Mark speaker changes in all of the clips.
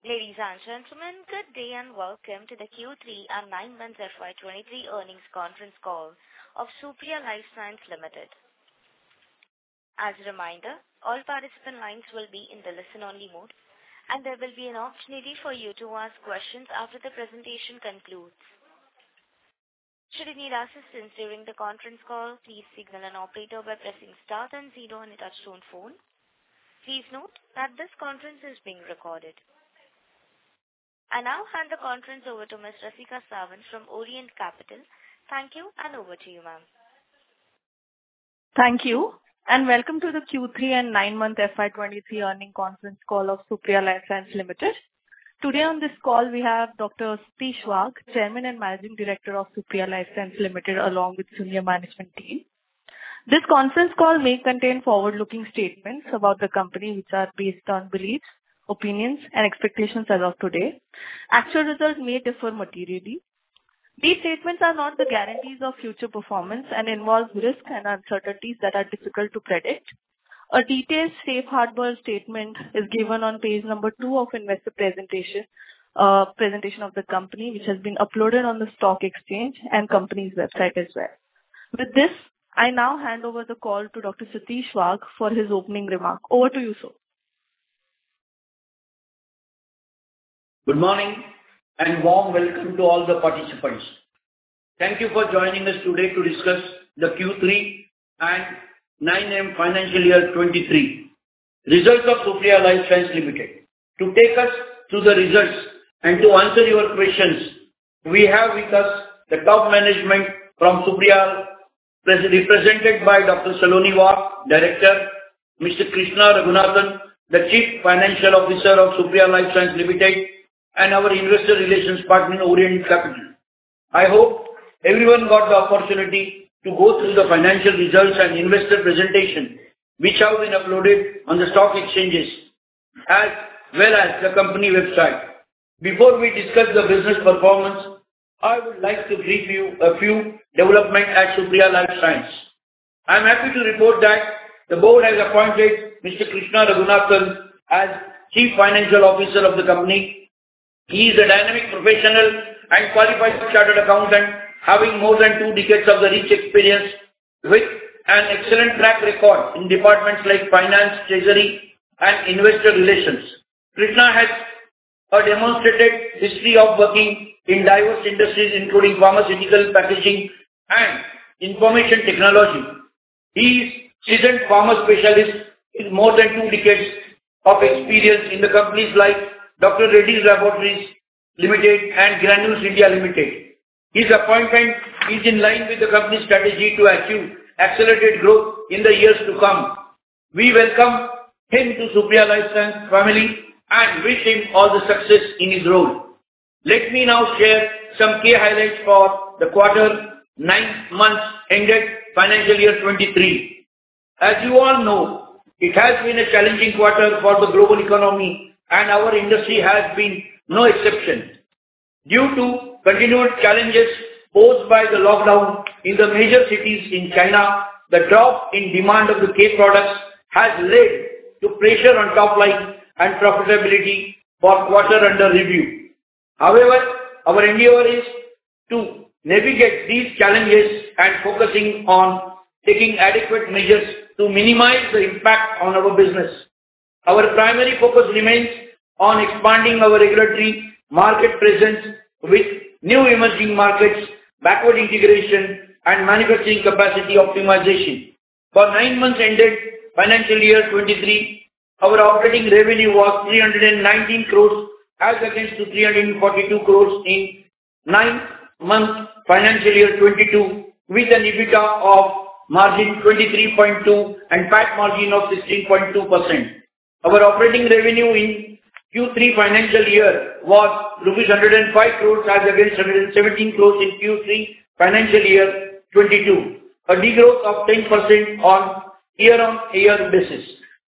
Speaker 1: Ladies and gentlemen, good day and welcome to the Q3 and 9 months FY23 earnings conference call of Supriya Life Science Limited. As a reminder, all participant lines will be in the listen-only mode, and there will be an opportunity for you to ask questions after the presentation concludes. Should you need assistance during the conference call, please signal an operator by pressing star and 0 on your touchtone phone. Please note that this conference is being recorded. I now hand the conference over to Ms. Rasika Sawant from Orient Capital. Thank you, and over to you, ma'am.
Speaker 2: Thank you, and welcome to the Q3 and 9-month FY23 earnings conference call of Supriya Life Science Limited. Today on this call, we have Dr. Satish Wagh, Chairman and Managing Director of Supriya Life Science Limited, along with senior management team. This conference call may contain forward-looking statements about the company which are based on beliefs, opinions and expectations as of today. Actual results may differ materially. These statements are not the guarantees of future performance and involve risks and uncertainties that are difficult to predict. A detailed safe harbor statement is given on page number 2 of investor presentation of the company, which has been uploaded on the stock exchange and company's website as well. With this, I now hand over the call to Dr. Satish Wagh for his opening remark. Over to you, sir.
Speaker 3: Good morning and warm welcome to all the participants. Thank you for joining us today to discuss the Q3 and 9M financial year 23 results of Supriya Life Science Limited. To take us through the results and to answer your questions, we have with us the top management from Supriya, represented by Dr. Saloni Wagh, Director, Mr. Krishna Raghunathan, the Chief Financial Officer of Supriya Life Science Limited, and our investor relations partner, Orient Capital. I hope everyone got the opportunity to go through the financial results and investor presentation, which have been uploaded on the stock exchanges as well as the company website. Before we discuss the business performance, I would like to brief you a few developments at Supriya Life Science. I am happy to report that the board has appointed Mr. Krishna Raghunathan as Chief Financial Officer of the company. He is a dynamic professional and qualified chartered accountant, having more than 2 decades of the rich experience with an excellent track record in departments like finance, treasury, and investor relations. Krishna has a demonstrated history of working in diverse industries, including pharmaceutical, packaging, and information technology. He is seasoned pharma specialist with more than 2 decades of experience in the companies like Dr. Reddy's Laboratories Limited and Granules India Limited. His appointment is in line with the company's strategy to achieve accelerated growth in the years to come. We welcome him to Supriya Life Science family and wish him all the success in his role. Let me now share some key highlights for the quarter 9 months ended financial year 23. As you all know, it has been a challenging quarter for the global economy, and our industry has been no exception. Due to continued challenges posed by the lockdown in the major cities in China, the drop in demand of the K products has led to pressure on top line and profitability for quarter under review. However, our endeavor is to navigate these challenges and focusing on taking adequate measures to minimize the impact on our business. Our primary focus remains on expanding our regulatory market presence with new emerging markets, backward integration, and manufacturing capacity optimization. For 9 months ended financial year 23, our operating revenue was 319 crores as against to 342 crores in 9 months financial year 22, with an EBITDA of margin 23.2 and PAT margin of 16.2%. Our operating revenue in Q3 financial year was rupees 105 crores as against 117 crores in Q3 financial year 22, a degrowth of 10% on year-on-year basis.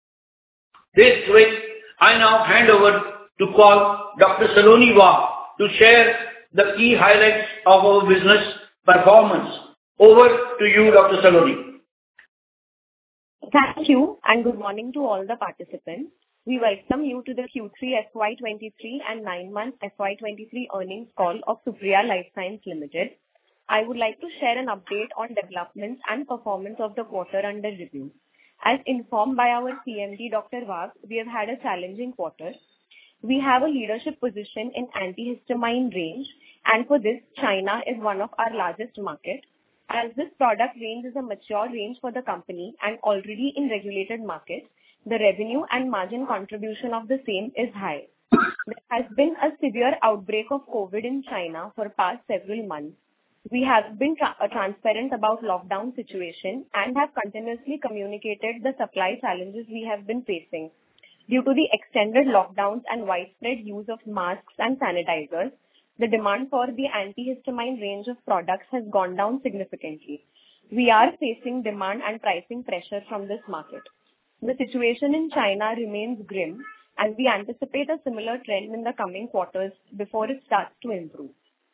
Speaker 3: This week, I now hand over to call Dr. Saloni Wagh to share the key highlights of our business performance. Over to you, Dr. Saloni.
Speaker 4: Thank you and good morning to all the participants. We welcome you to the Q3 FY23 and 9-month FY23 earnings call of Supriya Life Science Limited. I would like to share an update on developments and performance of the quarter under review. As informed by our CMD, Dr. Wagh, we have had a challenging quarter. We have a leadership position in antihistamine range, and for this, China is one of our largest markets. As this product range is a mature range for the company and already in regulated markets, the revenue and margin contribution of the same is high. There has been a severe outbreak of COVID in China for past several months. We have been transparent about lockdown situation and have continuously communicated the supply challenges we have been facing. Due to the extended lockdowns and widespread use of masks and sanitizers, the demand for the antihistamine range of products has gone down significantly. We are facing demand and pricing pressure from this market. The situation in China remains grim, and we anticipate a similar trend in the coming quarters before it starts to improve.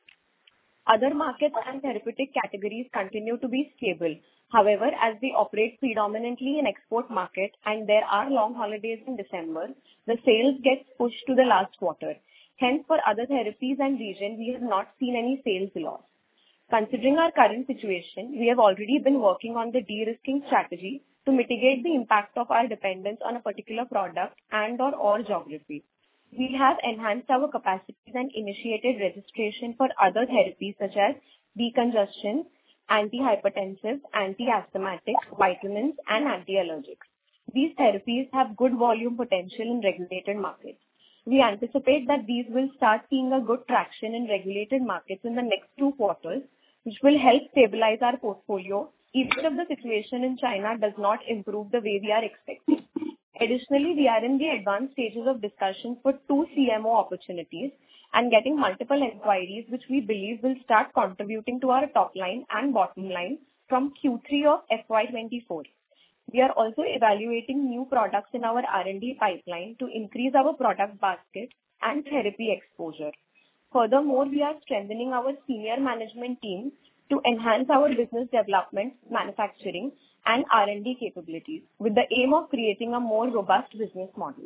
Speaker 4: Other markets and therapeutic categories continue to be stable. However, as we operate predominantly in export market and there are long holidays in December, the sales get pushed to the last quarter. Hence, for other therapies and regions, we have not seen any sales loss. Considering our current situation, we have already been working on the de-risking strategy to mitigate the impact of our dependence on a particular product and/or geography. We have enhanced our capacities and initiated registration for other therapies such as decongestion, antihypertensive, anti-asthmatic, vitamins, and anti-allergics. These therapies have good volume potential in regulated markets. We anticipate that these will start seeing a good traction in regulated markets in the next 2 quarters, which will help stabilize our portfolio even if the situation in China does not improve the way we are expecting. Additionally, we are in the advanced stages of discussion for 2 CMO opportunities and getting multiple inquiries, which we believe will start contributing to our top line and bottom line from Q3 of FY24. We are also evaluating new products in our R&D pipeline to increase our product basket and therapy exposure. Furthermore, we are strengthening our senior management team to enhance our business development, manufacturing, and R&D capabilities with the aim of creating a more robust business model.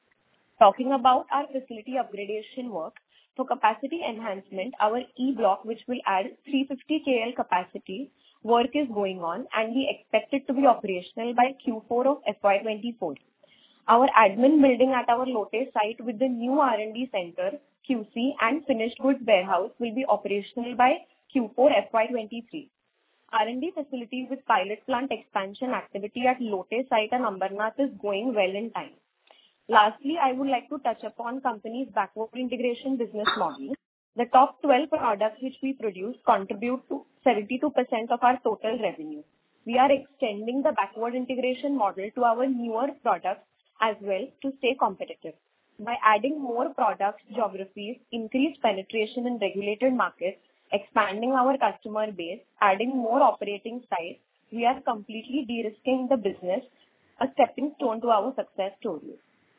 Speaker 4: Talking about our facility upgradation work, for capacity enhancement, our E-block, which will add 350 KL capacity, work is going on and we expect it to be operational by Q4 of FY24. Our admin building at our Lote site with the new R&D center, QC and finished goods warehouse will be operational by Q4 FY23. R&D facilities with pilot plant expansion activity at Lote site and Ambernath is going well in time. Lastly, I would like to touch upon company's backward integration business model. The top 12 products which we produce contribute to 72% of our total revenue. We are extending the backward integration model to our newer products as well to stay competitive. By adding more products, geographies, increased penetration in regulated markets, expanding our customer base, adding more operating sites, we are completely de-risking the business, a stepping stone to our success story.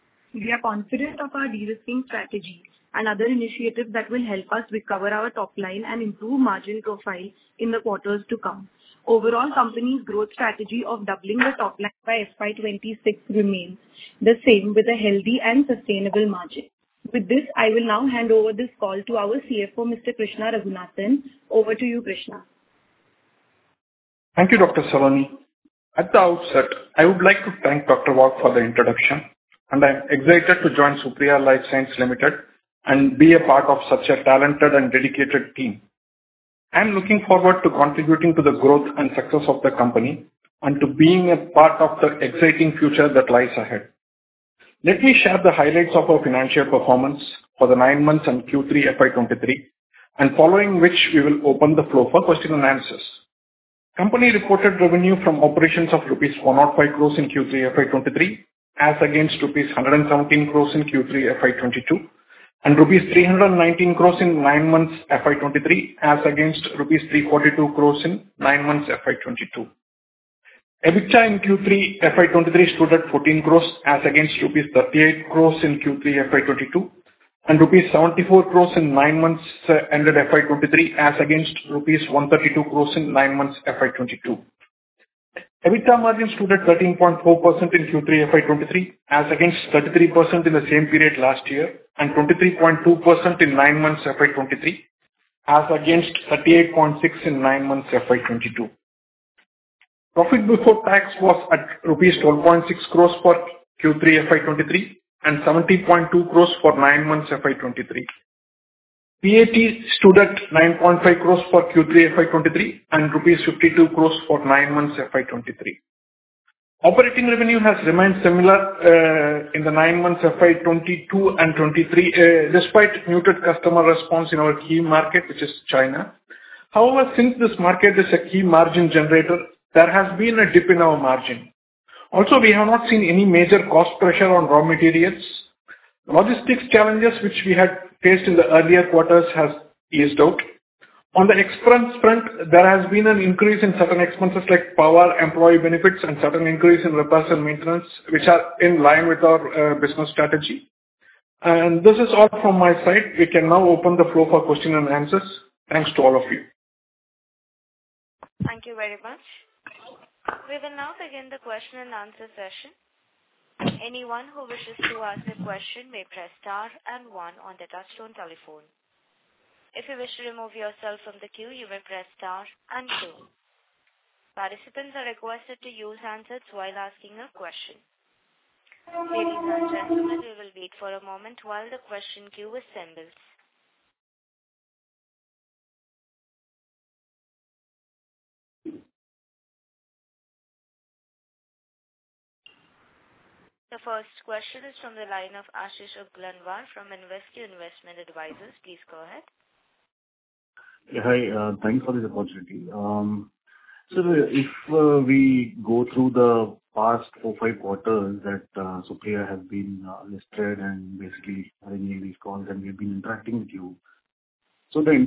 Speaker 2: We are confident of our de-risking strategy and other initiatives that will help us recover our top line and improve margin profile in the quarters to come. Overall, company's growth strategy of doubling the top line by FY26 remains the same with a healthy and sustainable margin. With this, I will now hand over this call to our CFO, Mr. Krishna Raghunathan. Over to you, Krishna.
Speaker 5: Thank you, Dr. Saloni. At the outset, I would like to thank Dr. Wagh for the introduction, and I am excited to join Supriya Life Science Limited and be a part of such a talented and dedicated team. I am looking forward to contributing to the growth and success of the company and to being a part of the exciting future that lies ahead. Let me share the highlights of our financial performance for the 9 months and Q3 FY23, and following which we will open the floor for question and answers. Company reported revenue from operations of rupees 105 crores in Q3 FY23 as against rupees 117 crores in Q3 FY22 and rupees 319 crores in 9 months FY23 as against rupees 342 crores in 9 months FY22. EBITDA in Q3 FY23 stood at 14 crores as against rupees 38 crores in Q3 FY22 and rupees 74 crores in 9 months ended FY23 as against rupees 132 crores in 9 months FY22. EBITDA margin stood at 13.4% in Q3 FY23, as against 33% in the same period last year, and 23.2% in 9 months FY23, as against 38.6% in 9 months FY22. Profit before tax was at rupees 12.6 crores for Q3 FY23 and 70.2 crores for 9 months FY23. PAT stood at 9.5 crores for Q3 FY23 and rupees 52 crores for 9 months FY23. Operating revenue has remained similar in the 9 months FY22 and 23, despite muted customer response in our key market, which is China. However, since this market is a key margin generator, there has been a dip in our margin. Also, we have not seen any major cost pressure on raw materials. Logistics challenges which we had faced in the earlier quarters has eased out. On the expense front, there has been an increase in certain expenses like power, employee benefits, and certain increase in repairs and maintenance, which are in line with our business strategy. And this is all from my side. We can now open the floor for question and answers. Thanks to all of you.
Speaker 1: Thank you very much. We will now begin the question and answer session. Anyone who wishes to ask a question may press star and 1 on the touchtone telephone. If you wish to remove yourself from the queue, you may press star and 2. Participants are requested to use handsets while asking a question. Ladies and gentlemen, we will wait for a moment while the question queue assembles. The first question is from the line of Ashish Uglanwar from InvesQ Investment Advisors. Please go ahead.
Speaker 6: Yeah, hi. Thanks for this opportunity. So if we go through the past 4-5 quarters that Supriya has been listed and basically arranging these calls, and we've been interacting with you. So the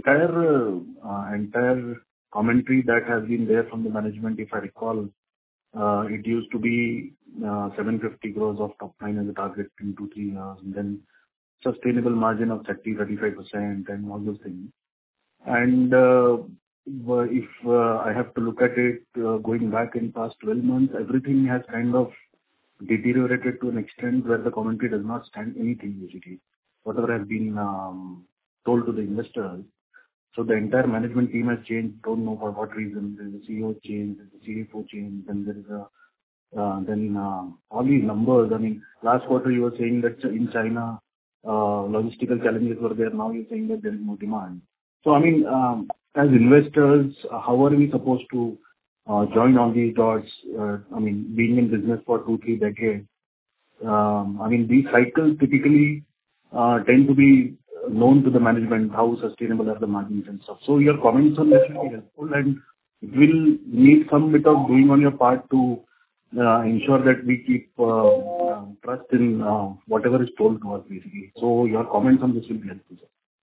Speaker 6: entire commentary that has been there from the management, if I recall, it used to be 750 crores of top line as a target in 2-3 years, and then sustainable margin of 30-35% and all those things. And if I have to look at it going back in past 12 months, everything has kind of deteriorated to an extent where the commentary does not stand anything basically. Whatever has been told to the investors. So the entire management team has changed. Don't know for what reason. There's a CEO change, there's a CFO change, then there is a all these numbers. I mean, last quarter you were saying that in China logistical challenges were there. Now you're saying that there is no demand. So I mean, as investors, how are we supposed to join all these dots? I mean, being in business for 2-3 decades. I mean, these cycles typically tend to be known to the management, how sustainable are the margins and stuff. So your comments on this will be helpful, and it will need some bit of doing on your part to ensure that we keep trust in whatever is told to us basically. So your comments on this will be helpful,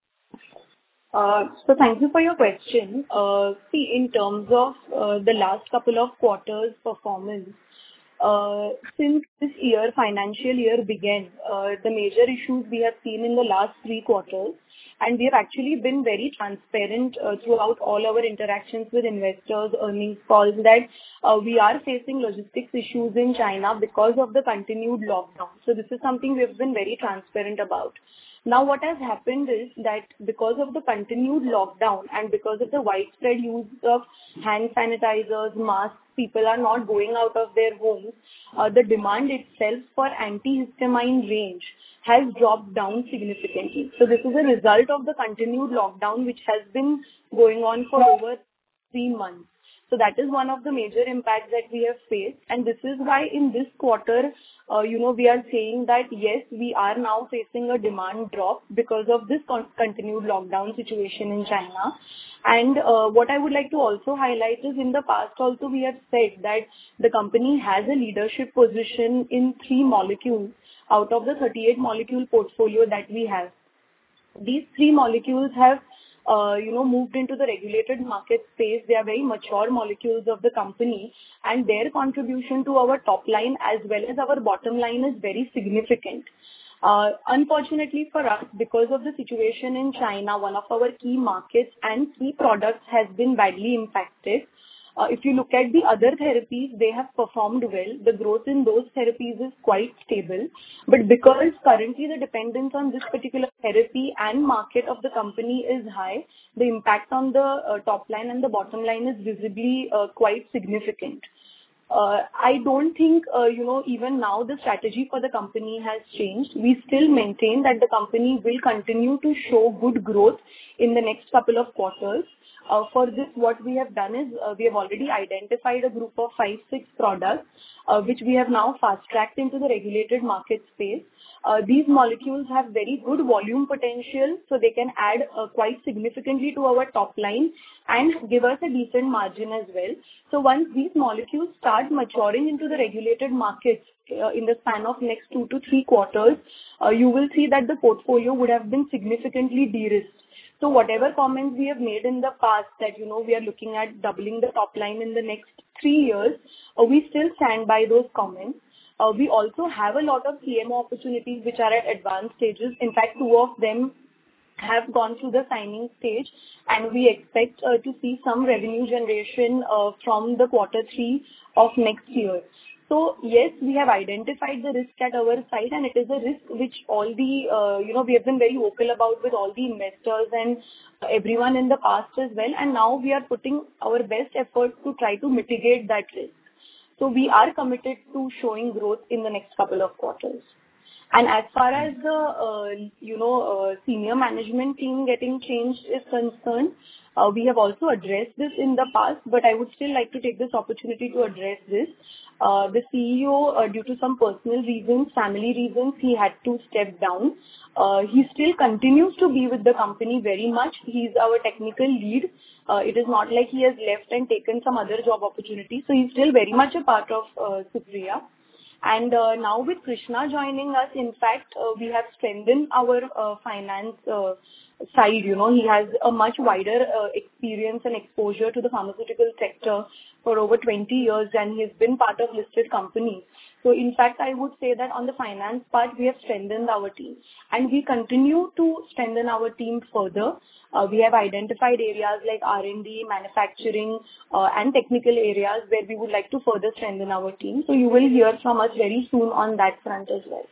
Speaker 6: sir.
Speaker 4: So thank you for your question. See, in terms of the last couple of quarters performance, since this year, financial year began, the major issues we have seen in the last 3 quarters, and we have actually been very transparent throughout all our interactions with investors, earnings calls, that we are facing logistics issues in China because of the continued lockdown. So this is something we have been very transparent about. Now, what has happened is that because of the continued lockdown and because of the widespread use of hand sanitizers, masks, people are not going out of their homes, the demand itself for antihistamine range has dropped down significantly. So this is a result of the continued lockdown which has been going on for over 3 months. So that is one of the major impacts that we have faced, and this is why in this quarter, we are saying that yes, we are now facing a demand drop because of this continued lockdown situation in China. And what I would like to also highlight is in the past also we have said that the company has a leadership position in 3 molecules out of the 38 molecule portfolio that we have. These 3 molecules have moved into the regulated market space. They are very mature molecules of the company, and their contribution to our top line as well as our bottom line is very significant. Unfortunately for us, because of the situation in China, one of our key markets and key products has been badly impacted.
Speaker 2: If you look at the other therapies, they have performed well. The growth in those therapies is quite stable. But because currently the dependence on this particular therapy and market of the company is high, the impact on the top line and the bottom line is visibly quite significant. I don't think, even now the strategy for the company has changed. We still maintain that the company will continue to show good growth in the next couple of quarters. For this, what we have done is, we have already identified a group of 5-6 products, which we have now fast-tracked into the regulated market space. These molecules have very good volume potential, so they can add quite significantly to our top line and give us a decent margin as well. So once these molecules start maturing into the regulated markets, in the span of next 2 to 3 quarters, you will see that the portfolio would have been significantly de-risked. So whatever comments we have made in the past that, we are looking at doubling the top line in the next 3 years, we still stand by those comments. We also have a lot of CMO opportunities which are at advanced stages. In fact, 2 of them have gone through the signing stage, and we expect to see some revenue generation from the quarter 3 of next year. So yes, we have identified the risk at our side, and it is a risk which all the, we have been very vocal about with all the investors and everyone in the past as well. And now we are putting our best efforts to try to mitigate that risk. So we are committed to showing growth in the next couple of quarters. And as far as the, senior management team getting changed is concerned, we have also addressed this in the past, but I would still like to take this opportunity to address this. The CEO, due to some personal reasons, family reasons, he had to step down. He still continues to be with the company very much. He's our technical lead. It is not like he has left and taken some other job opportunity. So he's still very much a part of Supriya. And now with Krishna joining us, in fact, we have strengthened our finance side. He has a much wider experience and exposure to the pharmaceutical sector for over 20 years, and he's been part of listed companies. So in fact, I would say that on the finance part, we have strengthened our team, and we continue to strengthen our team further. We have identified areas like R&D, manufacturing, and technical areas where we would like to further strengthen our team. So you will hear from us very soon on that front as well.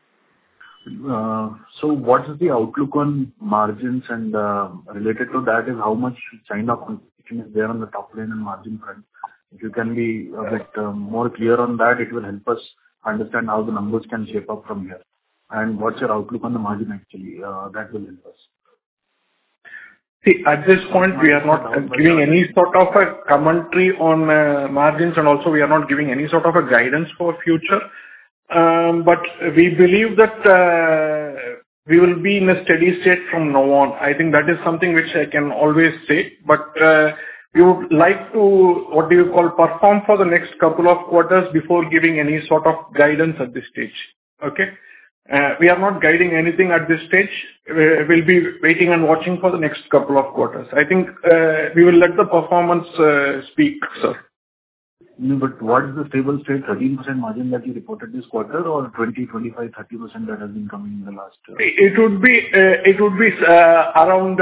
Speaker 6: So what is the outlook on margins, and related to that is how much China competition is there on the top line and margin front? If you can be a bit more clear on that, it will help us understand how the numbers can shape up from here. And what's your outlook on the margin actually? That will help us.
Speaker 5: See, at this point, we are not giving any sort of a commentary on margins, and also we are not giving any sort of a guidance for future. But we believe that we will be in a steady state from now on. I think that is something which I can always say. But we would like to, perform for the next couple of quarters before giving any sort of guidance at this stage. Okay? We are not guiding anything at this stage. We'll be waiting and watching for the next couple of quarters. I think we will let the performance speak, sir.
Speaker 6: No, but what is the stable state, 13% margin that you reported this quarter, or 20, 25, 30% that has been coming in the last?
Speaker 5: It would be around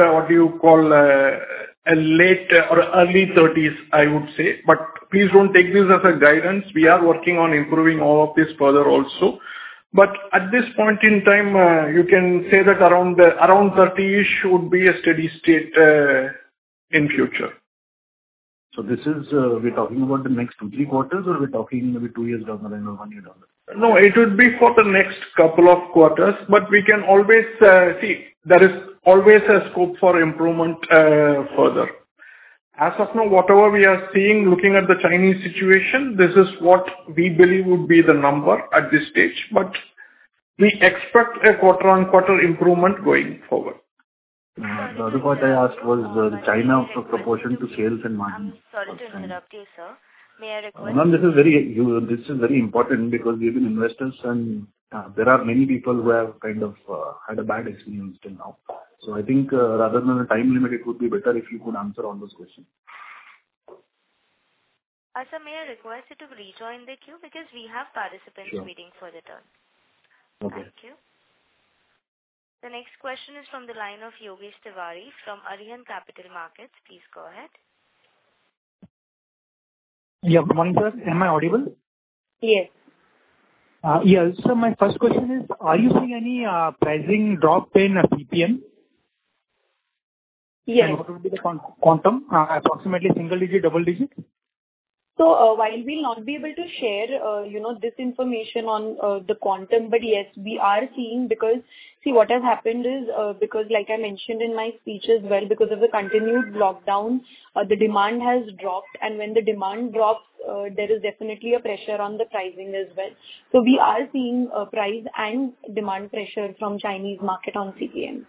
Speaker 5: a late or early 30s, I would say. But please don't take this as a guidance. We are working on improving all of this further also. But at this point in time, you can say that around 30ish would be a steady state in future.
Speaker 6: So this is, we're talking about the next 2-3 quarters, or we're talking maybe 2 years down the line or 1 year down the line?
Speaker 5: No, it would be for the next couple of quarters, but we can always see there is always a scope for improvement further. As of now, whatever we are seeing, looking at the Chinese situation, this is what we believe would be the number at this stage, but we expect a quarter-on-quarter improvement going forward.
Speaker 6: The other part I asked was the China proportion to sales and margins.
Speaker 1: Sorry to interrupt you, sir. May I request?
Speaker 6: Ma'am, this is very important because we've been investors, and there are many people who have kind of had a bad experience till now. So I think rather than a time limit, it would be better if you could answer all those questions.
Speaker 1: Sir, may I request you to rejoin the queue because we have participants waiting for the turn.
Speaker 6: Okay.
Speaker 1: Thank you. The next question is from the line of Yogesh Tiwari from Arihant Capital Markets. Please go ahead.
Speaker 7: Yeah, good morning, sir. Am I audible?
Speaker 4: Yes.
Speaker 7: Yeah. So my first question is, are you seeing any pricing drop in CPM?
Speaker 4: Yes.
Speaker 7: And what would be the quantum? Approximately single digit, double digit?
Speaker 4: So, while we'll not be able to share, this information on the quantum, but yes, we are seeing, because see, what has happened is, because like I mentioned in my speech as well, because of the continued lockdown, the demand has dropped, and when the demand drops, there is definitely a pressure on the pricing as well. So we are seeing price and demand pressure from Chinese market on CPM.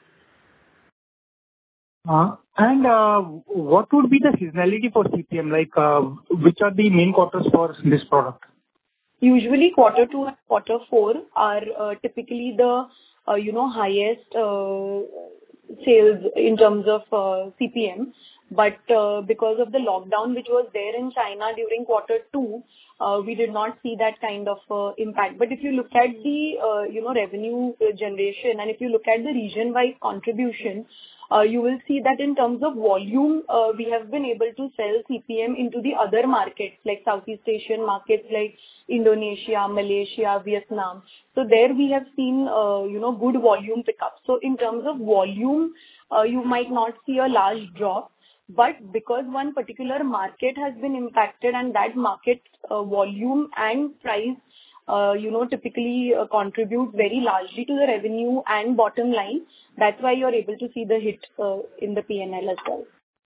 Speaker 7: And what would be the seasonality for CPM? Like, which are the main quarters for this product?
Speaker 4: Usually quarter 2 and quarter 4 are typically the highest sales in terms of CPM. But because of the lockdown which was there in China during quarter 2, we did not see that kind of impact. But if you look at the revenue generation, and if you look at the region-wise contribution, you will see that in terms of volume, we have been able to sell CPM into the other markets like Southeast Asian markets like Indonesia, Malaysia, Vietnam. So there we have seen, good volume pickup. So in terms of volume, you might not see a large drop, but because one particular market has been impacted and that market volume and price typically contribute very largely to the revenue and bottom line. That's why you're able to see the hit in the P&L as well.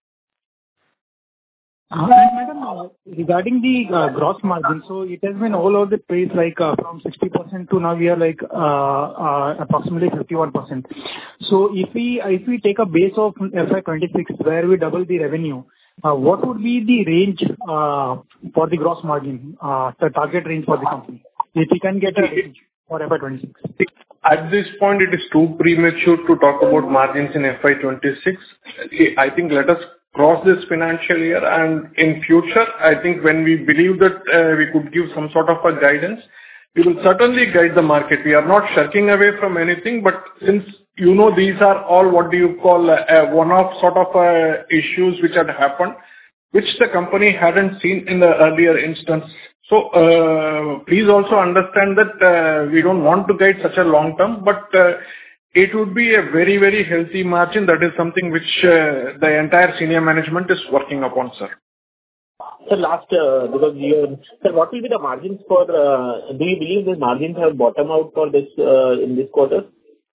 Speaker 7: Madam, regarding the gross margin, so it has been all over the place, like from 60% to now we are like approximately 51%. So if we take a base of FY26 where we double the revenue, what would be the range for the gross margin, the target range for the company? If we can get a range for FY26.
Speaker 5: At this point, it is too premature to talk about margins in FY26. I think let us cross this financial year, and in future, I think when we believe that we could give some sort of a guidance, we will certainly guide the market. We are not shirking away from anything, but since these are all what do you call one-off sort of issues which had happened, which the company hadn't seen in the earlier instance. So please also understand that we don't want to guide such a long term, but it would be a very, very healthy margin. That is something which the entire senior management is working upon, sir.
Speaker 8: So what will be the margins for, do you believe these margins have bottomed out for this in this quarter?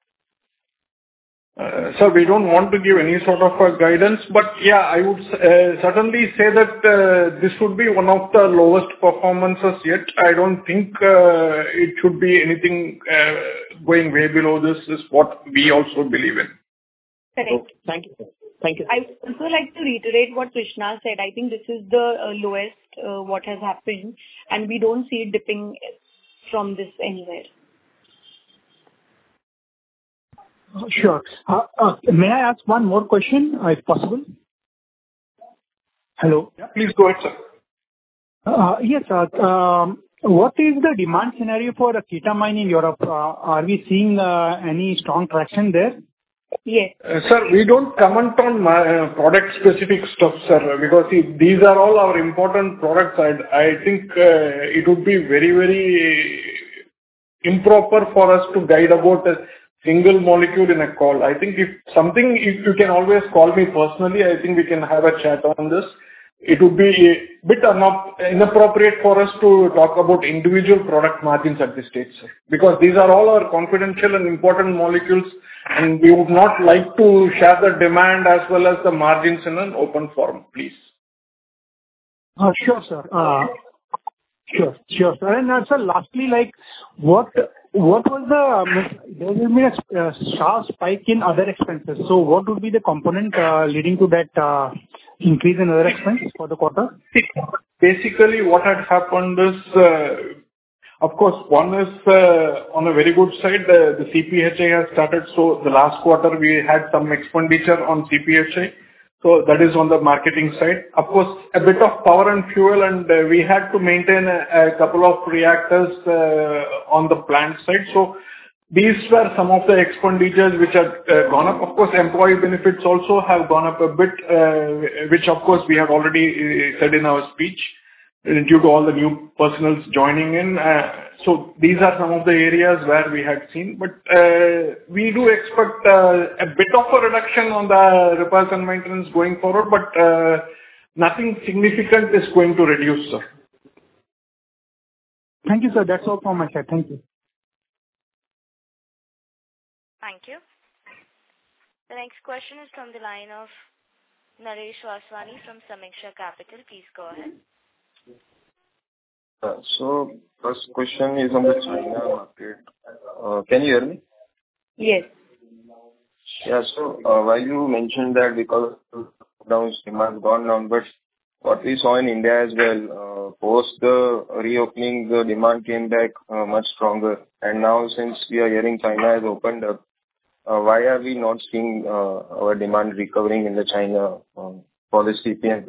Speaker 5: Sir, we don't want to give any sort of a guidance, but yeah, I would certainly say that this would be one of the lowest performances yet. I don't think it should be anything going way below this is what we also believe in.
Speaker 4: Correct.
Speaker 8: Okay. Thank you, sir. Thank you.
Speaker 4: I would also like to reiterate what Krishna said. I think this is the lowest what has happened, and we don't see it dipping from this anywhere.
Speaker 7: Sure. May I ask one more question, if possible? Hello?
Speaker 5: Yeah, please go ahead, sir.
Speaker 7: Yes, what is the demand scenario for ketamine in Europe? Are we seeing any strong traction there?
Speaker 4: Yes.
Speaker 5: Sir, we don't comment on product-specific stuff, sir, because these are all our important products. I think it would be very, very improper for us to guide about a single molecule in a call. I think if you can always call me personally, I think we can have a chat on this. It would be a bit inappropriate for us to talk about individual product margins at this stage, sir, because these are all our confidential and important molecules, and we would not like to share the demand as well as the margins in an open forum, please.
Speaker 7: Sure, sir. Sure, sir. And sir, lastly, like, what was there has been a sharp spike in other expenses. So what would be the component leading to that increase in other expenses for the quarter?
Speaker 5: Basically, what had happened is, of course, one is on a very good side, the CPHI has started. So the last quarter, we had some expenditure on CPHI. So that is on the marketing side. Of course, a bit of power and fuel, and we had to maintain a couple of reactors on the plant side. So these were some of the expenditures which have gone up. Of course, employee benefits also have gone up a bit, which of course we have already said in our speech. due to all the new personals joining in. So these are some of the areas where we had seen, but we do expect a bit of a reduction on the repairs and maintenance going forward, but nothing significant is going to reduce, sir.
Speaker 7: Thank you, sir. That's all from my side. Thank you.
Speaker 1: Thank you. The next question is from the line of Naresh Vaswani from Samiksha Capital. Please go ahead.
Speaker 9: So first question is on the China market. Can you hear me?
Speaker 4: Yes.
Speaker 9: Yeah. So while you mentioned that because of lockdowns, demand gone down, but what we saw in India as well, post the reopening, the demand came back much stronger. And now since we are hearing China has opened up, why are we not seeing our demand recovering in the China for the CPN?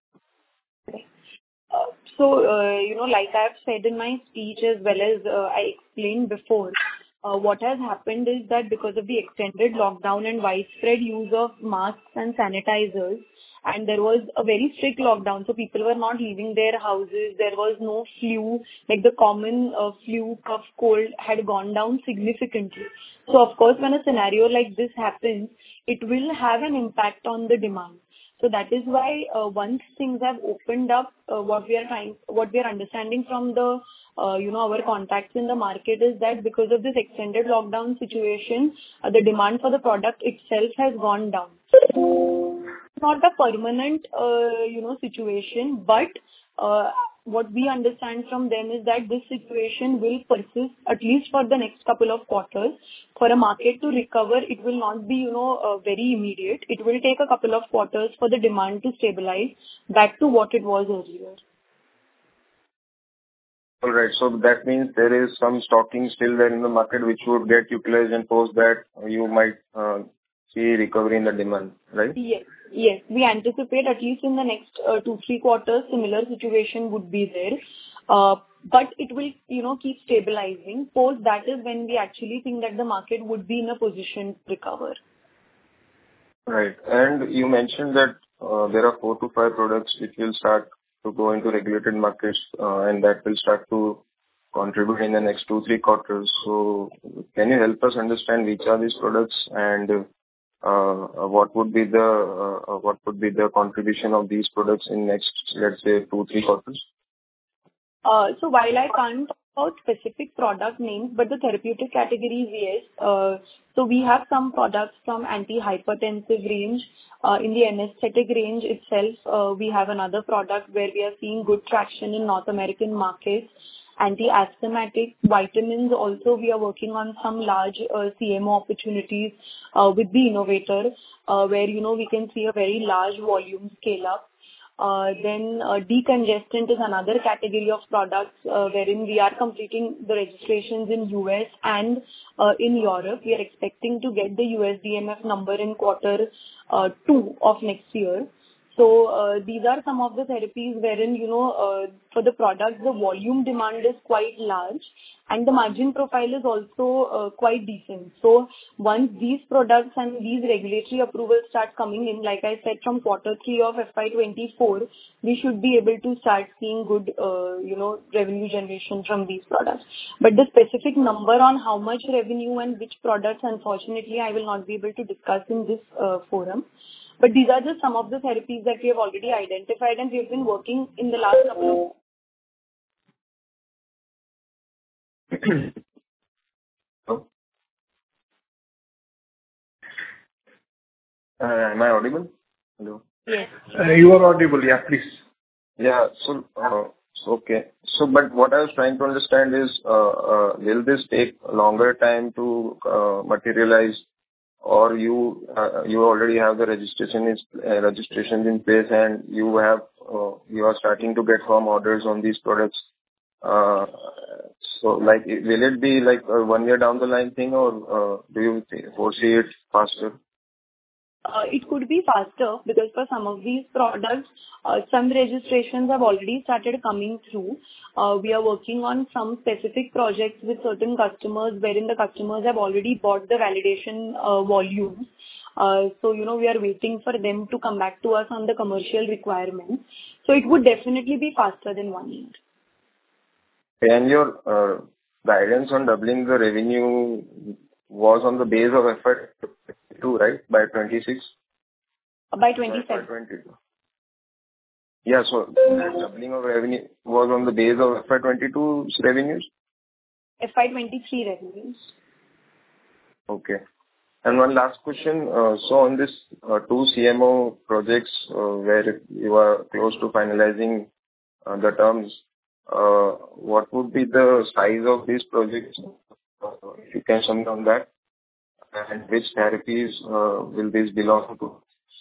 Speaker 4: So, like I've said in my speech as well as I explained before, what has happened is that because of the extended lockdown and widespread use of masks and sanitizers, and there was a very strict lockdown, so people were not leaving their houses. There was no flu, like the common flu, cough, cold had gone down significantly. So, of course, when a scenario like this happens, it will have an impact on the demand. So that is why once things have opened up, what we are understanding from the our contacts in the market is that because of this extended lockdown situation, the demand for the product itself has gone down. Not a permanent situation, but what we understand from them is that this situation will persist at least for the next couple of quarters. For a market to recover, it will not be, very immediate. It will take a couple of quarters for the demand to stabilize back to what it was earlier.
Speaker 9: All right. So that means there is some stocking still there in the market which would get utilized, and post that you might see recovery in the demand, right?
Speaker 4: Yes. We anticipate at least in the next 2-3 quarters, similar situation would be there. But it will, keep stabilizing. Post that is when we actually think that the market would be in a position to recover.
Speaker 9: Right. And you mentioned that there are 4 to 5 products which will start to go into regulated markets, and that will start to contribute in the next 2-3 quarters. So can you help us understand which are these products and what would be the contribution of these products in next, let's say, 2-3 quarters?
Speaker 4: So while I can't talk about specific product names, but the therapeutic categories, yes. So we have some products from anti-hypertensive range. In the anesthetic range itself, we have another product where we are seeing good traction in North American markets. Anti-asthmatic vitamins also, we are working on some large CMO opportunities with the innovator, where we can see a very large volume scale up. Then decongestant is another category of products wherein we are completing the registrations in US and in Europe. We are expecting to get the US DMF number in quarter 2 of next year. So these are some of the therapies wherein, for the products, the volume demand is quite large and the margin profile is also quite decent. So once these products and these regulatory approvals start coming in, like I said, from quarter 3 of FY24, we should be able to start seeing good, revenue generation from these products. But the specific number on how much revenue and which products, unfortunately, I will not be able to discuss in this forum. But these are just some of the therapies that we have already identified and we have been working in the last couple of...
Speaker 9: Am I audible? Hello?
Speaker 4: Yes.
Speaker 5: You are audible, yeah, please.
Speaker 9: Yeah. So, okay. So, but what I was trying to understand is, will this take a longer time to materialize, or you already have the registrations in place and you are starting to get firm orders on these products? So, like, will it be like a 1 year down the line thing, or do you foresee it faster?
Speaker 4: It could be faster because for some of these products, some registrations have already started coming through. We are working on some specific projects with certain customers wherein the customers have already bought the validation volumes.
Speaker 10: So, we are waiting for them to come back to us on the commercial requirements. So it would definitely be faster than 1 year.
Speaker 9: And your guidance on doubling the revenue was on the base of FY22, right? By 26?
Speaker 10: By 27.
Speaker 9: 22. Yeah, so that doubling of revenue was on the base of FY22's revenues?
Speaker 10: FY23 revenues.
Speaker 9: Okay. And one last question. So on this 2 CMO projects where you are close to finalizing the terms, what would be the size of these projects? If you can comment on that. And which therapies will these belong to?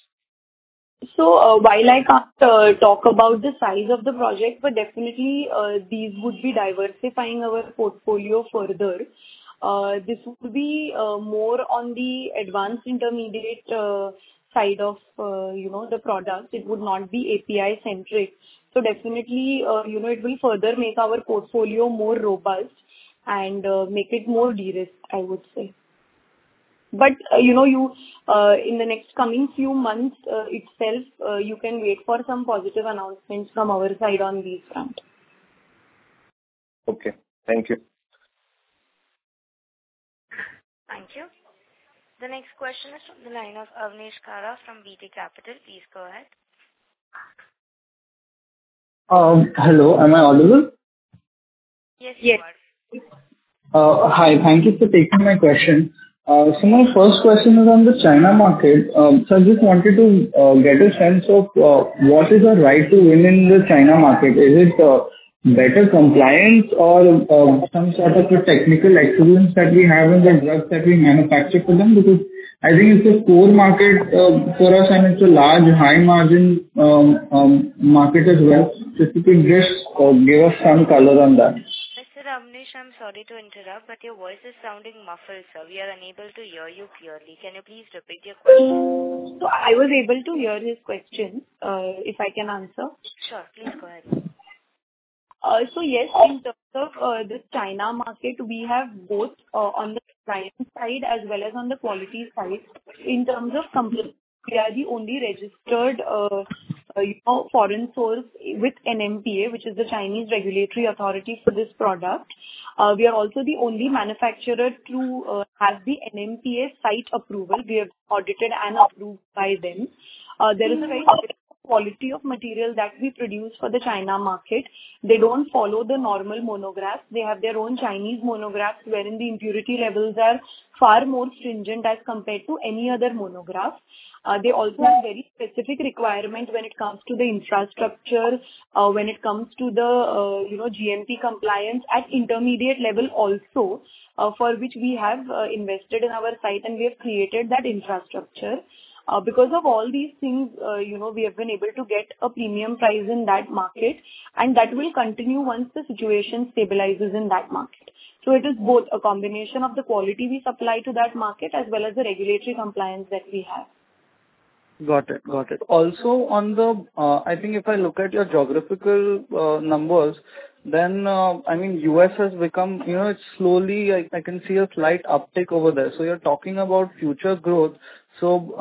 Speaker 10: So while I can't talk about the size of the project, but definitely these would be diversifying our portfolio further. This would be more on the advanced intermediate side of the product. It would not be API centric. So definitely it will further make our portfolio more robust and make it more de-risked, I would say. But in the next coming few months itself, you can wait for some positive announcements from our side on these front.
Speaker 9: Okay, thank you.
Speaker 1: Thank you. The next question is from the line of Avnish Kara from BT Capital. Please go ahead.
Speaker 11: Hello, am I audible?
Speaker 1: Yes, you
Speaker 10: Yes.
Speaker 1: are.
Speaker 11: Hi, thank you for taking my question. So my first question is on the China market. So I just wanted to get a sense of what is our right to win in the China market? Is it better compliance or some sort of a technical excellence that we have in the drugs that we manufacture for them? Because I think it's a core market for us, and it's a large, high margin market as well. So if you could just give us some color on that.
Speaker 1: Mr. Avnish, I'm sorry to interrupt, but your voice is sounding muffled, sir. We are unable to hear you clearly. Can you please repeat your question?
Speaker 10: So I was able to hear his question, if I can answer.
Speaker 1: Sure, please go ahead.
Speaker 10: So yes, in terms of the China market, we have both on the compliance side as well as on the quality side. In terms of compliance, we are the only registered foreign source with NMPA, which is the Chinese regulatory authority for this product. We are also the only manufacturer to have the NMPA site approval. We have audited and approved by them. There is a very quality of material that we produce for the China market. They don't follow the normal monographs. They have their own Chinese monographs wherein the impurity levels are far more stringent as compared to any other monograph. They also have very specific requirement when it comes to the infrastructure, when it comes to the GMP compliance at intermediate level also, for which we have invested in our site, and we have created that infrastructure. Because of all these things, we have been able to get a premium price in that market, and that will continue once the situation stabilizes in that market. So it is both a combination of the quality we supply to that market as well as the regulatory compliance that we have.
Speaker 11: Got it. Also on the, I think if I look at your geographical numbers, then US has become, it's slowly, I can see a slight uptick over there. So you're talking about future growth. So,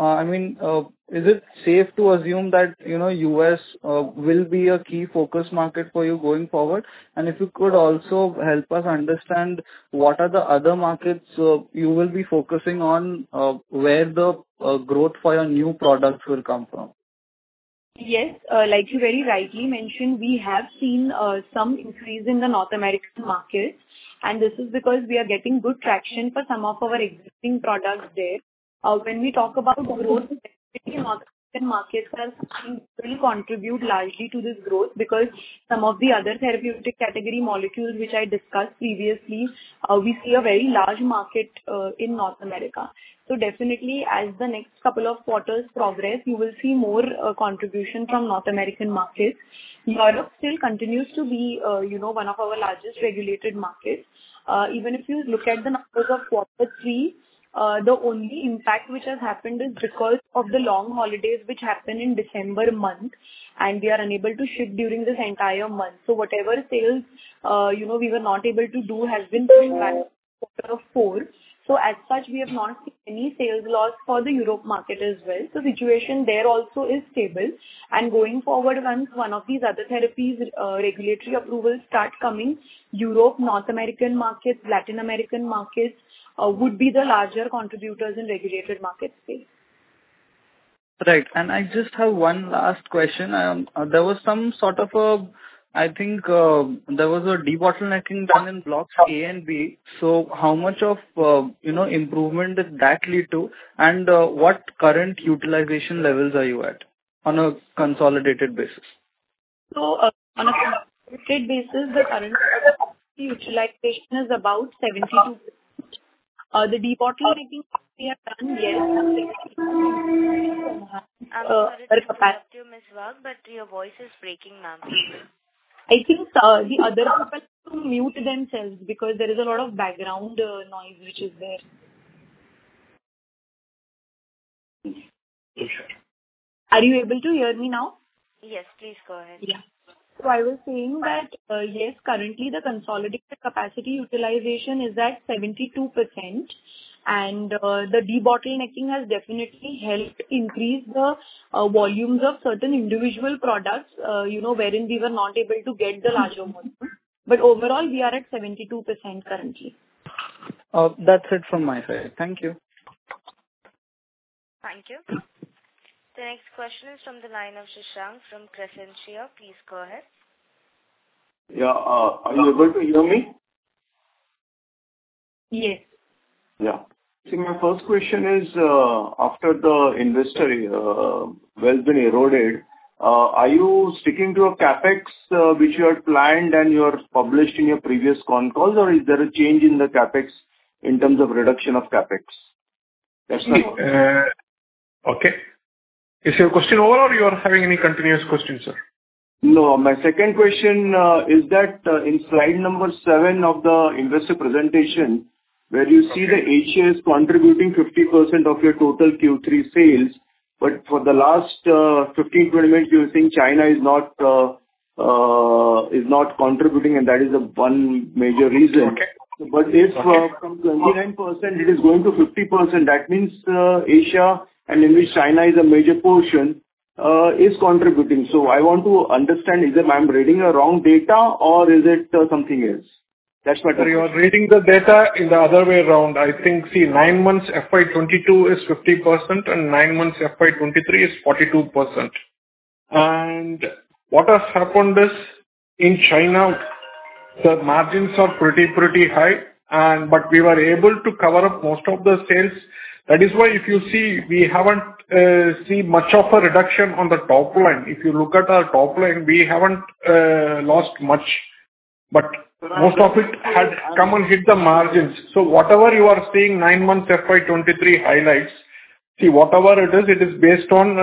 Speaker 11: is it safe to assume that, US will be a key focus market for you going forward? And if you could also help us understand what are the other markets you will be focusing on, where the growth for your new products will come from.
Speaker 10: Yes, like you very rightly mentioned, we have seen some increase in the North American market, and this is because we are getting good traction for some of our existing products there. When we talk about growth, definitely North American markets are something that will contribute largely to this growth, because some of the other therapeutic category molecules which I discussed previously, we see a very large market in North America. So definitely, as the next couple of quarters progress, you will see more contribution from North American markets. Europe still continues to be, one of our largest regulated markets. Even if you look at the numbers of quarter 3, the only impact which has happened is because of the long holidays which happen in December month, and we are unable to ship during this entire month. So whatever sales, we were not able to do has been pushed back to quarter 4. So as such, we have not seen any sales loss for the Europe market as well. So situation there also is stable. And going forward, once one of these other therapies regulatory approvals start coming, Europe, North American markets, Latin American markets would be the larger contributors in regulated market space.
Speaker 11: Right. And I just have one last question. There was some sort of I think there was a debottlenecking done in blocks A and B. So how much of improvement did that lead to, and what current utilization levels are you at on a consolidated basis?
Speaker 10: So on a consolidated basis, the current utilization is about 72%. The debottlenecking we have done, yes.
Speaker 1: I'm sorry to interrupt you, Ms. Wagh, but your voice is breaking, ma'am.
Speaker 10: I think the other people have to mute themselves because there is a lot of background noise which is there. Are you able to hear me now?
Speaker 1: Yes, please go ahead.
Speaker 10: Yeah. So I was saying that, yes, currently the consolidated capacity utilization is at 72%, and the debottlenecking has definitely helped increase the volumes of certain individual products, wherein we were not able to get the larger volume. But overall, we are at 72% currently.
Speaker 11: That's it from my side. Thank you.
Speaker 1: Thank you. The next question is from the line of Shashank from Crescentia. Please go ahead.
Speaker 9: Yeah. Are you able to hear me?
Speaker 10: Yes.
Speaker 9: Yeah. See, my first question is, after the investor wealth been eroded, are you sticking to a capex which you had planned and you are published in your previous con calls, or is there a change in the capex in terms of reduction of capex? That's my
Speaker 5: Okay. Is your question over, or you are having any continuous question, sir?
Speaker 9: No, my second question is that in slide number 7 of the investor presentation, where you see the Asia is contributing 50% of your total Q3 sales, but for the last 15-20 minutes, you're saying China is not contributing, and that is the one major reason.
Speaker 5: Okay.
Speaker 9: But if from 29% it is going to 50%, that means Asia, and in which China is a major portion, is contributing. So I want to understand, is it I'm reading a wrong data or is it something else? That's my question.
Speaker 5: You are reading the data in the other way around. I think, 9 months FY22 is 50% and 9 months FY23 is 42%. And what has happened is, in China, the margins are pretty high, but we were able to cover up most of the sales. That is why if you see, we haven't seen much of a reduction on the top line. If you look at our top line, we haven't lost much, but most of it had come and hit the margins. So whatever you are seeing 9 months FY23 highlights, see, whatever it is based on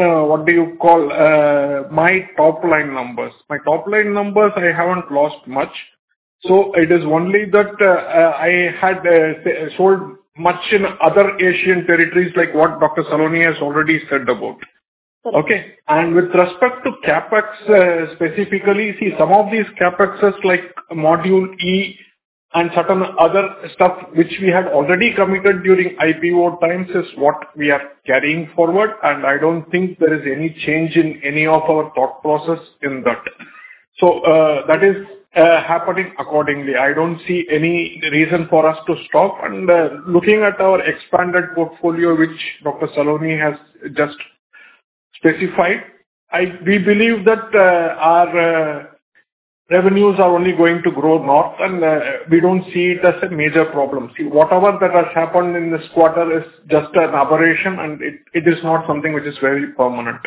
Speaker 5: my top line numbers. My top line numbers, I haven't lost much. So it is only that I had sold much in other Asian territories, like what Dr. Saloni has already said about. Okay. And with respect to capex specifically, see, some of these capexes like module E and certain other stuff which we had already committed during IPO times is what we are carrying forward, and I don't think there is any change in any of our thought process in that. So that is happening accordingly. I don't see any reason for us to stop. And looking at our expanded portfolio, which Dr. Saloni has just specified, we believe that our revenues are only going to grow north, and we don't see it as a major problem. See, whatever that has happened in this quarter is just an aberration, and it is not something which is very permanent.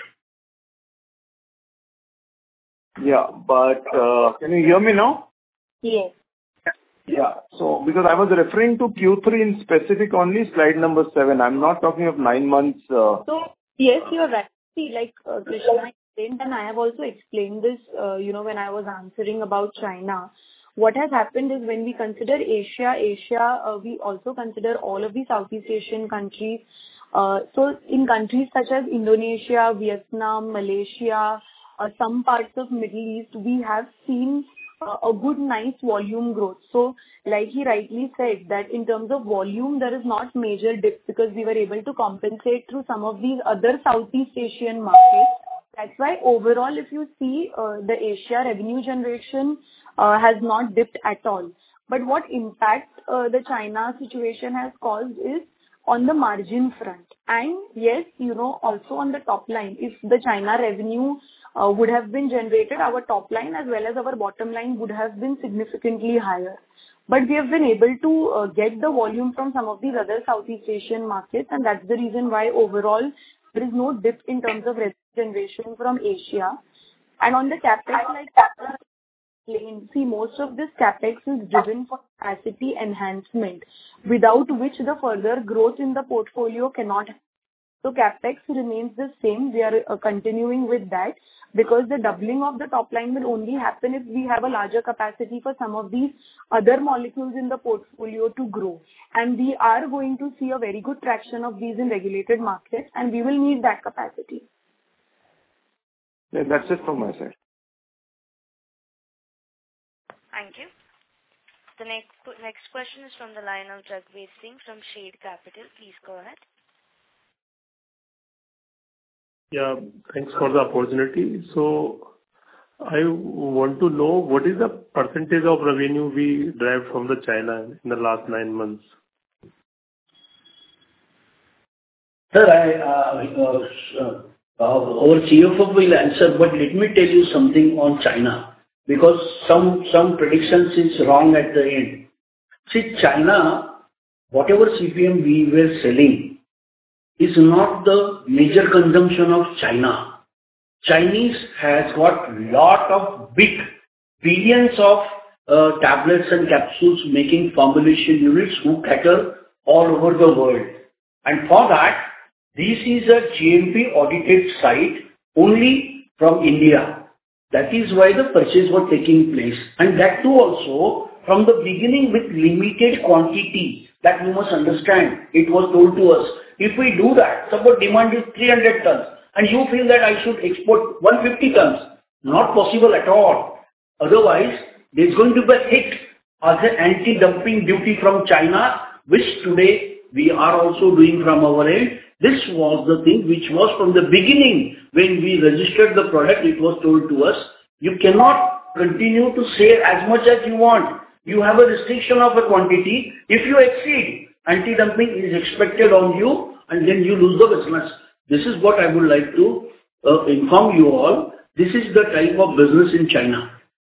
Speaker 9: Yeah, but can you hear me now?
Speaker 10: Yes.
Speaker 9: Yeah. So because I was referring to Q3 in specific only, slide number 7. I'm not talking of 9 months.
Speaker 10: So yes, you're right. See, like Krishna explained, and I have also explained this, when I was answering about China. What has happened is, when we consider Asia, we also consider all of the Southeast Asian countries. So in countries such as Indonesia, Vietnam, Malaysia, some parts of Middle East, we have seen a good, nice volume growth. So like he rightly said, that in terms of volume, there is not major dip because we were able to compensate through some of these other Southeast Asian markets. That's why overall, if you see, the Asia revenue generation has not dipped at all. But what impact the China situation has caused is on the margin front. And yes, also on the top line, if the China revenue would have been generated, our top line as well as our bottom line would have been significantly higher. But we have been able to get the volume from some of these other Southeast Asian markets, and that's the reason why overall there is no dip in terms of revenue generation from Asia. And on the capex, like see, most of this capex is driven for capacity enhancement, without which the further growth in the portfolio cannot happen. So capex remains the same. We are continuing with that because the doubling of the top line will only happen if we have a larger capacity for some of these other molecules in the portfolio to grow. And we are going to see a very good traction of these in regulated markets, and we will need that capacity.
Speaker 9: Yeah, that's it from my side.
Speaker 1: Thank you. The next question is from the line of Jagveer Singh from Shade Capital. Please go ahead.
Speaker 12: Yeah, thanks for the opportunity. So I want to know what is the percentage of revenue we derived from the China in the last 9 months?
Speaker 3: Sir, our CFO will answer, but let me tell you something on China, because some predictions is wrong at the end. See, China, whatever CPM we were selling, is not the major consumption of China. Chinese has got lot of big billions of tablets and capsules making formulation units who cater all over the world. And for that, this is a GMP audited site only from India. That is why the purchase was taking place. And that too also from the beginning with limited quantity. That you must understand. It was told to us. If we do that, suppose demand is 300 tons and you feel that I should export 150 tons, not possible at all. Otherwise, there's going to be a hit as an anti-dumping duty from China, which today we are also doing from our end. This was the thing which was from the beginning when we registered the product, it was told to us, you cannot continue to sell as much as you want. You have a restriction of a quantity. If you exceed, anti-dumping is expected on you and then you lose the business. This is what I would like to inform you all. This is the type of business in China.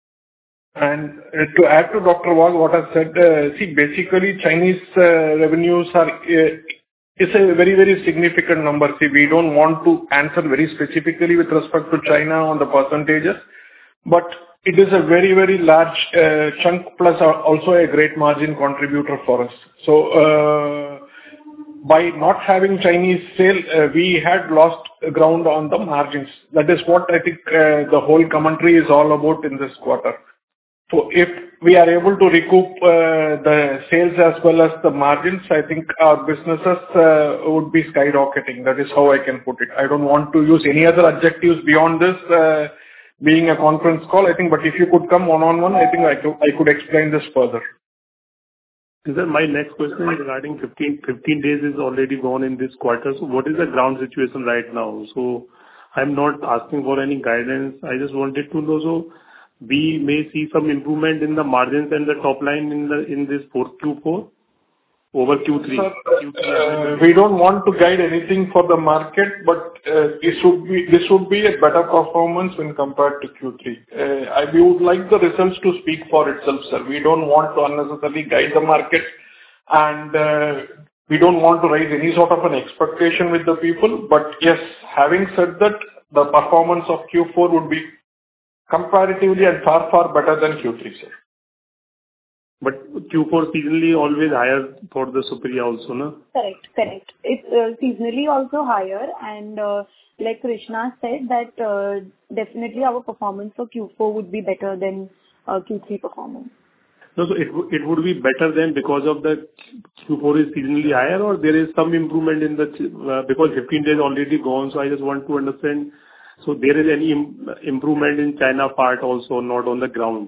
Speaker 5: And to add to Dr. Wagh, what I said, see, basically Chinese revenues are is a very, very significant number. See, we don't want to answer very specifically with respect to China on the percentages, but it is a very, very large chunk plus also a great margin contributor for us. So, by not having Chinese sale, we had lost ground on the margins. That is what I think the whole commentary is all about in this quarter. So if we are able to recoup the sales as well as the margins, I think our businesses would be skyrocketing. That is how I can put it. I don't want to use any other adjectives beyond this, being a conference call, I think, but if you could come one-on-one, I think I could explain this further.
Speaker 12: Sir, my next question is regarding 15 days is already gone in this quarter. So what is the ground situation right now? So I'm not asking for any guidance. I just wanted to know, so we may see some improvement in the margins and the top line in this Q4 over Q3.
Speaker 5: Sir, we don't want to guide anything for the market, but this would be a better performance when compared to Q3. We would like the results to speak for itself, sir. We don't want to unnecessarily guide the market, and we don't want to raise any sort of an expectation with the people. But yes, having said that, the performance of Q4 would be comparatively and far, far better than Q3, sir.
Speaker 12: But Q4 seasonally always higher for the Supriya also, no?
Speaker 10: Correct. It's seasonally also higher, and like Krishna said that definitely our performance for Q4 would be better than Q3 performance.
Speaker 12: No, so it would be better than because of the Q4 is seasonally higher, or there is some improvement in the because 15 days already gone. So I just want to understand. So there is any improvement in China part also, not on the ground?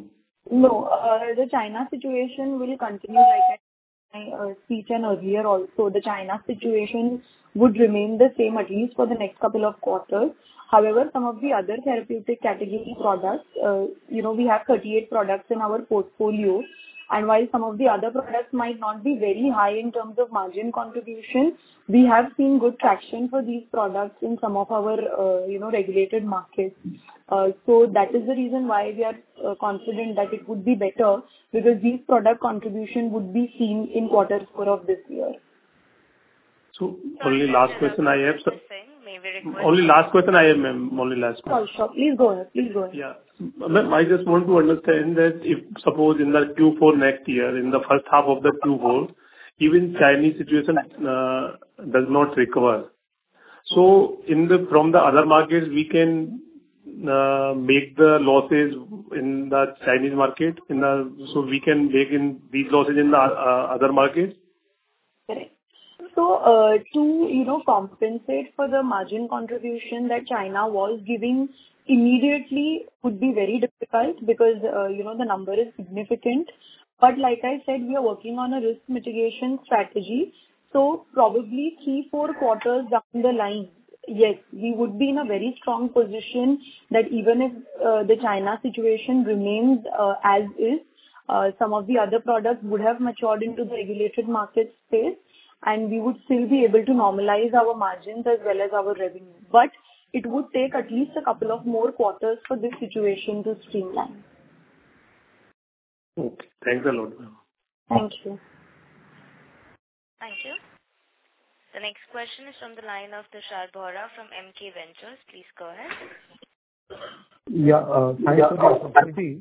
Speaker 10: No, the China situation will continue like my speech and earlier also. The China situation would remain the same at least for the next couple of quarters. However, some of the other therapeutic category products, we have 38 products in our portfolio, and while some of the other products might not be very high in terms of margin contribution, we have seen good traction for these products in some of our, regulated markets. So that is the reason why we are confident that it would be better, because these product contribution would be seen in quarter 4 of this year.
Speaker 12: So only last question I have, sir.
Speaker 1: May we request?
Speaker 12: Only last question I have, ma'am. Only last question.
Speaker 10: Sure. Please go ahead.
Speaker 12: Yeah. Ma'am, I just want to understand that if suppose in the Q4 next year, in the first half of the Q4, even Chinese situation does not recover. So from the other markets, we can make the losses in the Chinese market, so we can make in these losses in the other markets?
Speaker 10: Correct. So, to, compensate for the margin contribution that China was giving immediately would be very difficult because, the number is significant. But like I said, we are working on a risk mitigation strategy. So probably 3-4 quarters down the line, yes, we would be in a very strong position that even if the China situation remains as is, some of the other products would have matured into the regulated market space, and we would still be able to normalize our margins as well as our revenue. But it would take at least a couple of more quarters for this situation to streamline.
Speaker 12: Okay. Thanks a lot, ma'am.
Speaker 10: Thank you.
Speaker 1: Thank you. The next question is from the line of Tushar Bohra from MK Ventures. Please go ahead.
Speaker 13: Yeah, thanks for the opportunity.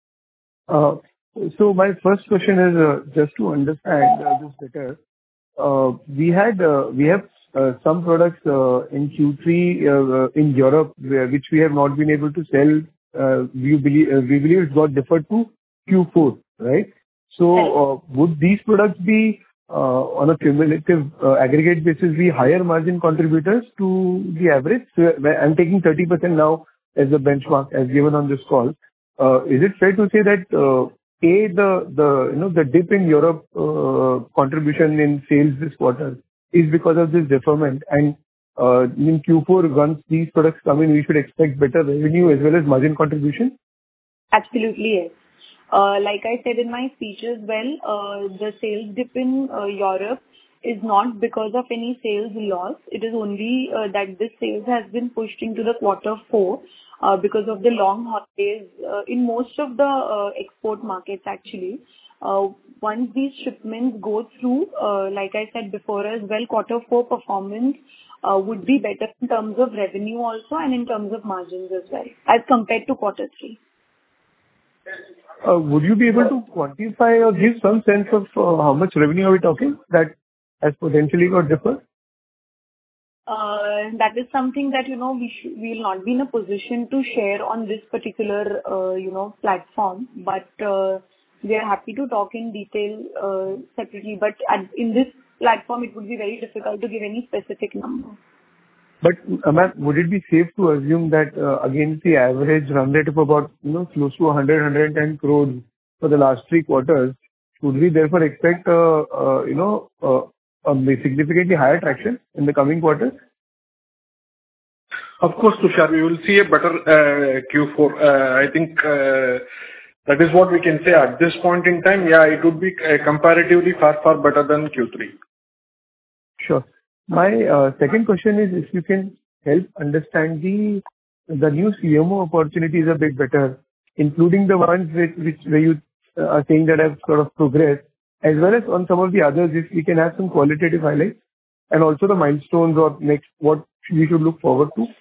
Speaker 13: So my first question is just to understand this better. We have some products in Q3 in Europe which we have not been able to sell. We believe it's got deferred to Q4, right? So would these products be on a cumulative aggregate basis be higher margin contributors to the average? So I'm taking 30% now as a benchmark as given on this call. Is it fair to say that the dip in Europe contribution in sales this quarter is because of this deferment, and in Q4 once these products come in, we should expect better revenue as well as margin contribution?
Speaker 10: Absolutely, yes. Like I said in my speech as well, the sales dip in Europe is not because of any sales loss. It is only that this sales has been pushed into the quarter 4 because of the long holidays in most of the export markets actually. Once these shipments go through, like I said before as well, quarter 4 performance would be better in terms of revenue also and in terms of margins as well as compared to quarter 3.
Speaker 13: Would you be able to quantify or give some sense of how much revenue are we talking that has potentially got deferred?
Speaker 10: That is something that, we will not be in a position to share on this particular, platform. But we are happy to talk in detail separately. But in this platform, it would be very difficult to give any specific number.
Speaker 13: But ma'am, would it be safe to assume that against the average run rate of about close to 110 crores for the last 3 quarters, would we therefore expect a significantly higher traction in the coming quarters?
Speaker 5: Of course, Tushar, we will see a better Q4. I think that is what we can say at this point in time. Yeah, it would be comparatively far better than Q3.
Speaker 13: Sure. My second question is if you can help understand the new CMO opportunities a bit better, including the ones where you are saying that have sort of progressed, as well as on some of the others, if we can have some qualitative highlights, and also the milestones or next what we should look forward to.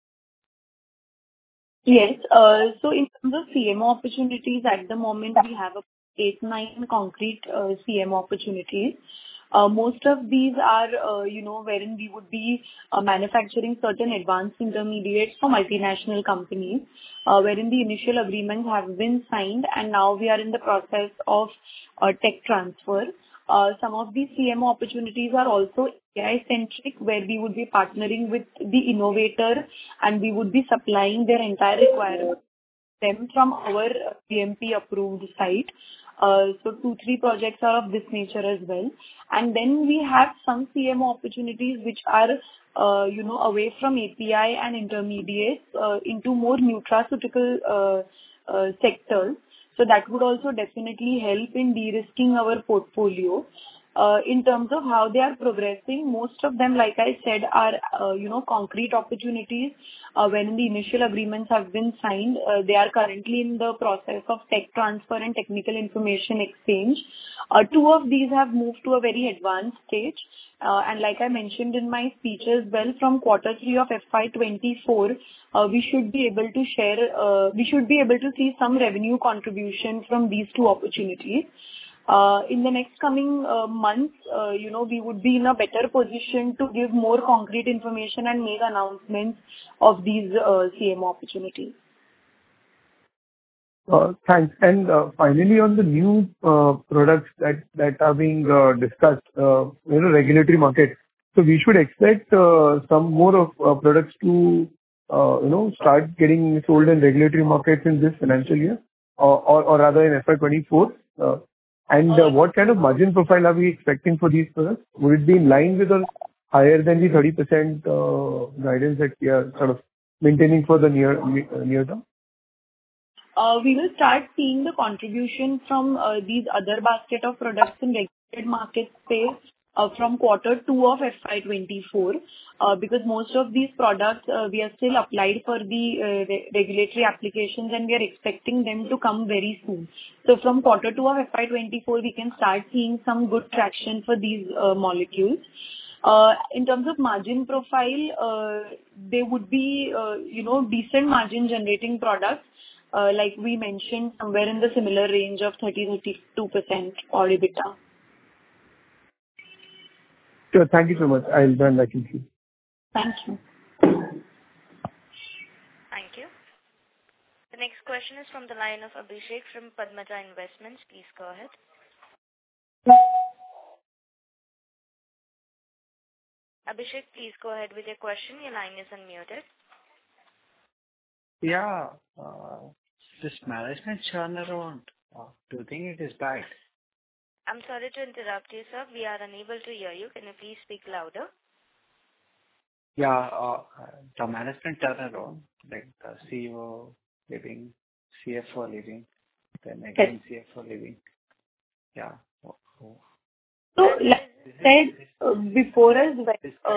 Speaker 10: Yes. So in terms of CMO opportunities, at the moment we have 8-9 concrete CMO opportunities. Most of these are, wherein we would be manufacturing certain advanced intermediates for multinational companies, wherein the initial agreements have been signed and now we are in the process of tech transfer. Some of these CMO opportunities are also AI-centric, where we would be partnering with the innovator and we would be supplying their entire requirement them from our GMP-approved site. So 2-3 projects are of this nature as well. And then we have some CMO opportunities which are, away from API and intermediates into more nutraceutical sectors. So that would also definitely help in de-risking our portfolio. In terms of how they are progressing, most of them, like I said, are, concrete opportunities. When the initial agreements have been signed, they are currently in the process of tech transfer and technical information exchange. 2 of these have moved to a very advanced stage. And like I mentioned in my speech as well, from Q3 of FY24, we should be able to see some revenue contribution from these 2 opportunities. In the next coming months, we would be in a better position to give more concrete information and make announcements of these CMO opportunities.
Speaker 13: Thanks. And finally, on the new products that are being discussed, regulatory market, so we should expect some more of products to start getting sold in regulatory markets in this financial year, or rather in FY24. And what kind of margin profile are we expecting for these products? Would it be in line with or higher than the 30% guidance that we are sort of maintaining for the near term?
Speaker 10: We will start seeing the contribution from these other basket of products in regulated market space from Q2 of FY24, because most of these products we are still applied for the regulatory applications, and we are expecting them to come very soon. So from Q2 of FY24, we can start seeing some good traction for these molecules. In terms of margin profile, they would be, decent margin generating products, like we mentioned, somewhere in the similar range of 30-32% or EBITDA.
Speaker 13: Sure. Thank you so much. I'll join back in queue.
Speaker 10: Thank you.
Speaker 1: Thank you. The next question is from the line of Abhishek from Padmaja Investments. Please go ahead. Abhishek, please go ahead with your question. Your line is unmuted.
Speaker 14: Yeah. This management turnaround, do you think it is bad?
Speaker 1: I'm sorry to interrupt you, sir. We are unable to hear you. Can you please speak louder?
Speaker 14: Yeah. The management turnaround, like the CEO leaving, CFO leaving, then again CFO leaving. Yeah.
Speaker 10: So, like I said before as well,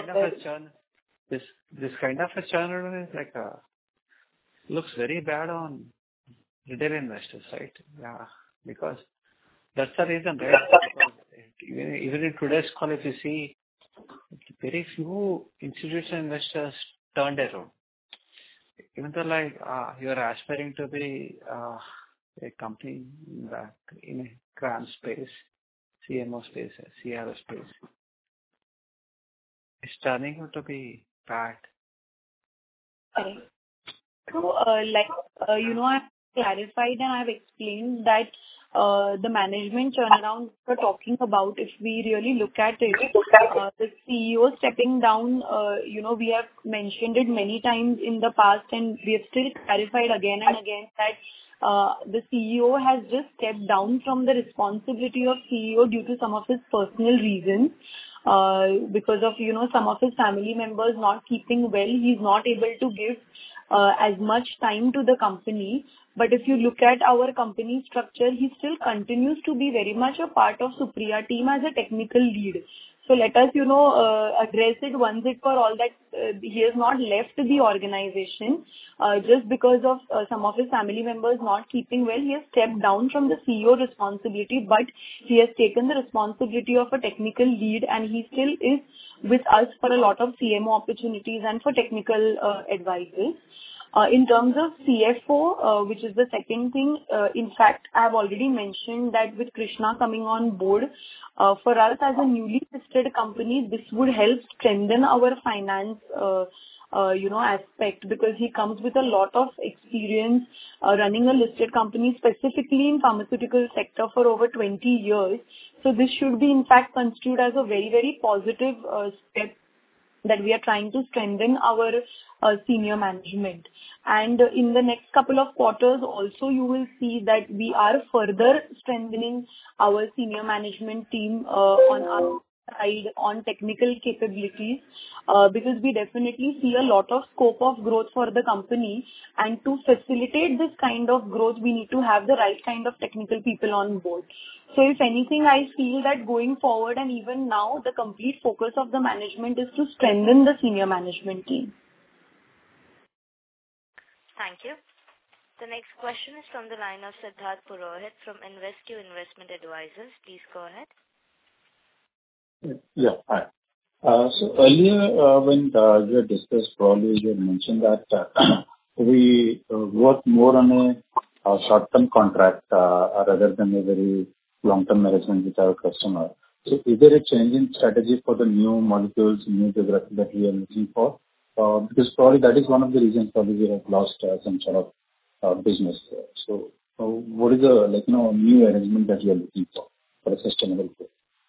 Speaker 14: this kind of a turnaround is like looks very bad on retail investors, right? Yeah, because that's the reason, right? Even in today's call, if you see, very few institutional investors turned around. Even though you are aspiring to be a company in a CRAM space, CMO space, CRO space, it's turning out to be bad.
Speaker 10: Okay. So, I've clarified and I've explained that the management turnaround we're talking about, if we really look at it, the CEO stepping down, we have mentioned it many times in the past, and we have still clarified again and again that the CEO has just stepped down from the responsibility of CEO due to some of his personal reasons. Because of, some of his family members not keeping well, he's not able to give as much time to the company. But if you look at our company structure, he still continues to be very much a part of Supriya team as a technical lead. So let us, address it once and for all that he has not left the organization just because of some of his family members not keeping well. He has stepped down from the CEO responsibility, but he has taken the responsibility of a technical lead, and he still is with us for a lot of CMO opportunities and for technical advices. In terms of CFO, which is the second thing, in fact, I have already mentioned that with Krishna coming on board, for us as a newly listed company, this would help strengthen our finance, aspect, because he comes with a lot of experience running a listed company, specifically in pharmaceutical sector for over 20 years. So this should be, in fact, construed as a very, very positive step that we are trying to strengthen our senior management. And in the next couple of quarters also, you will see that we are further strengthening our senior management team on our side on technical capabilities, because we definitely see a lot of scope of growth for the company. And to facilitate this kind of growth, we need to have the right kind of technical people on board. So if anything, I feel that going forward and even now, the complete focus of the management is to strengthen the senior management team.
Speaker 1: Thank you. The next question is from the line of Siddharth Purohit from InvesQ Investment Advisors. Please go ahead.
Speaker 15: Yeah. Hi. So earlier, when you had discussed, probably you had mentioned that we work more on a short-term contract rather than a very long-term management with our customer. So is there a change in strategy for the new molecules, new geography that we are looking for? Because probably that is one of the reasons probably we have lost some sort of business. So what is the new arrangement that you are looking for a sustainable growth?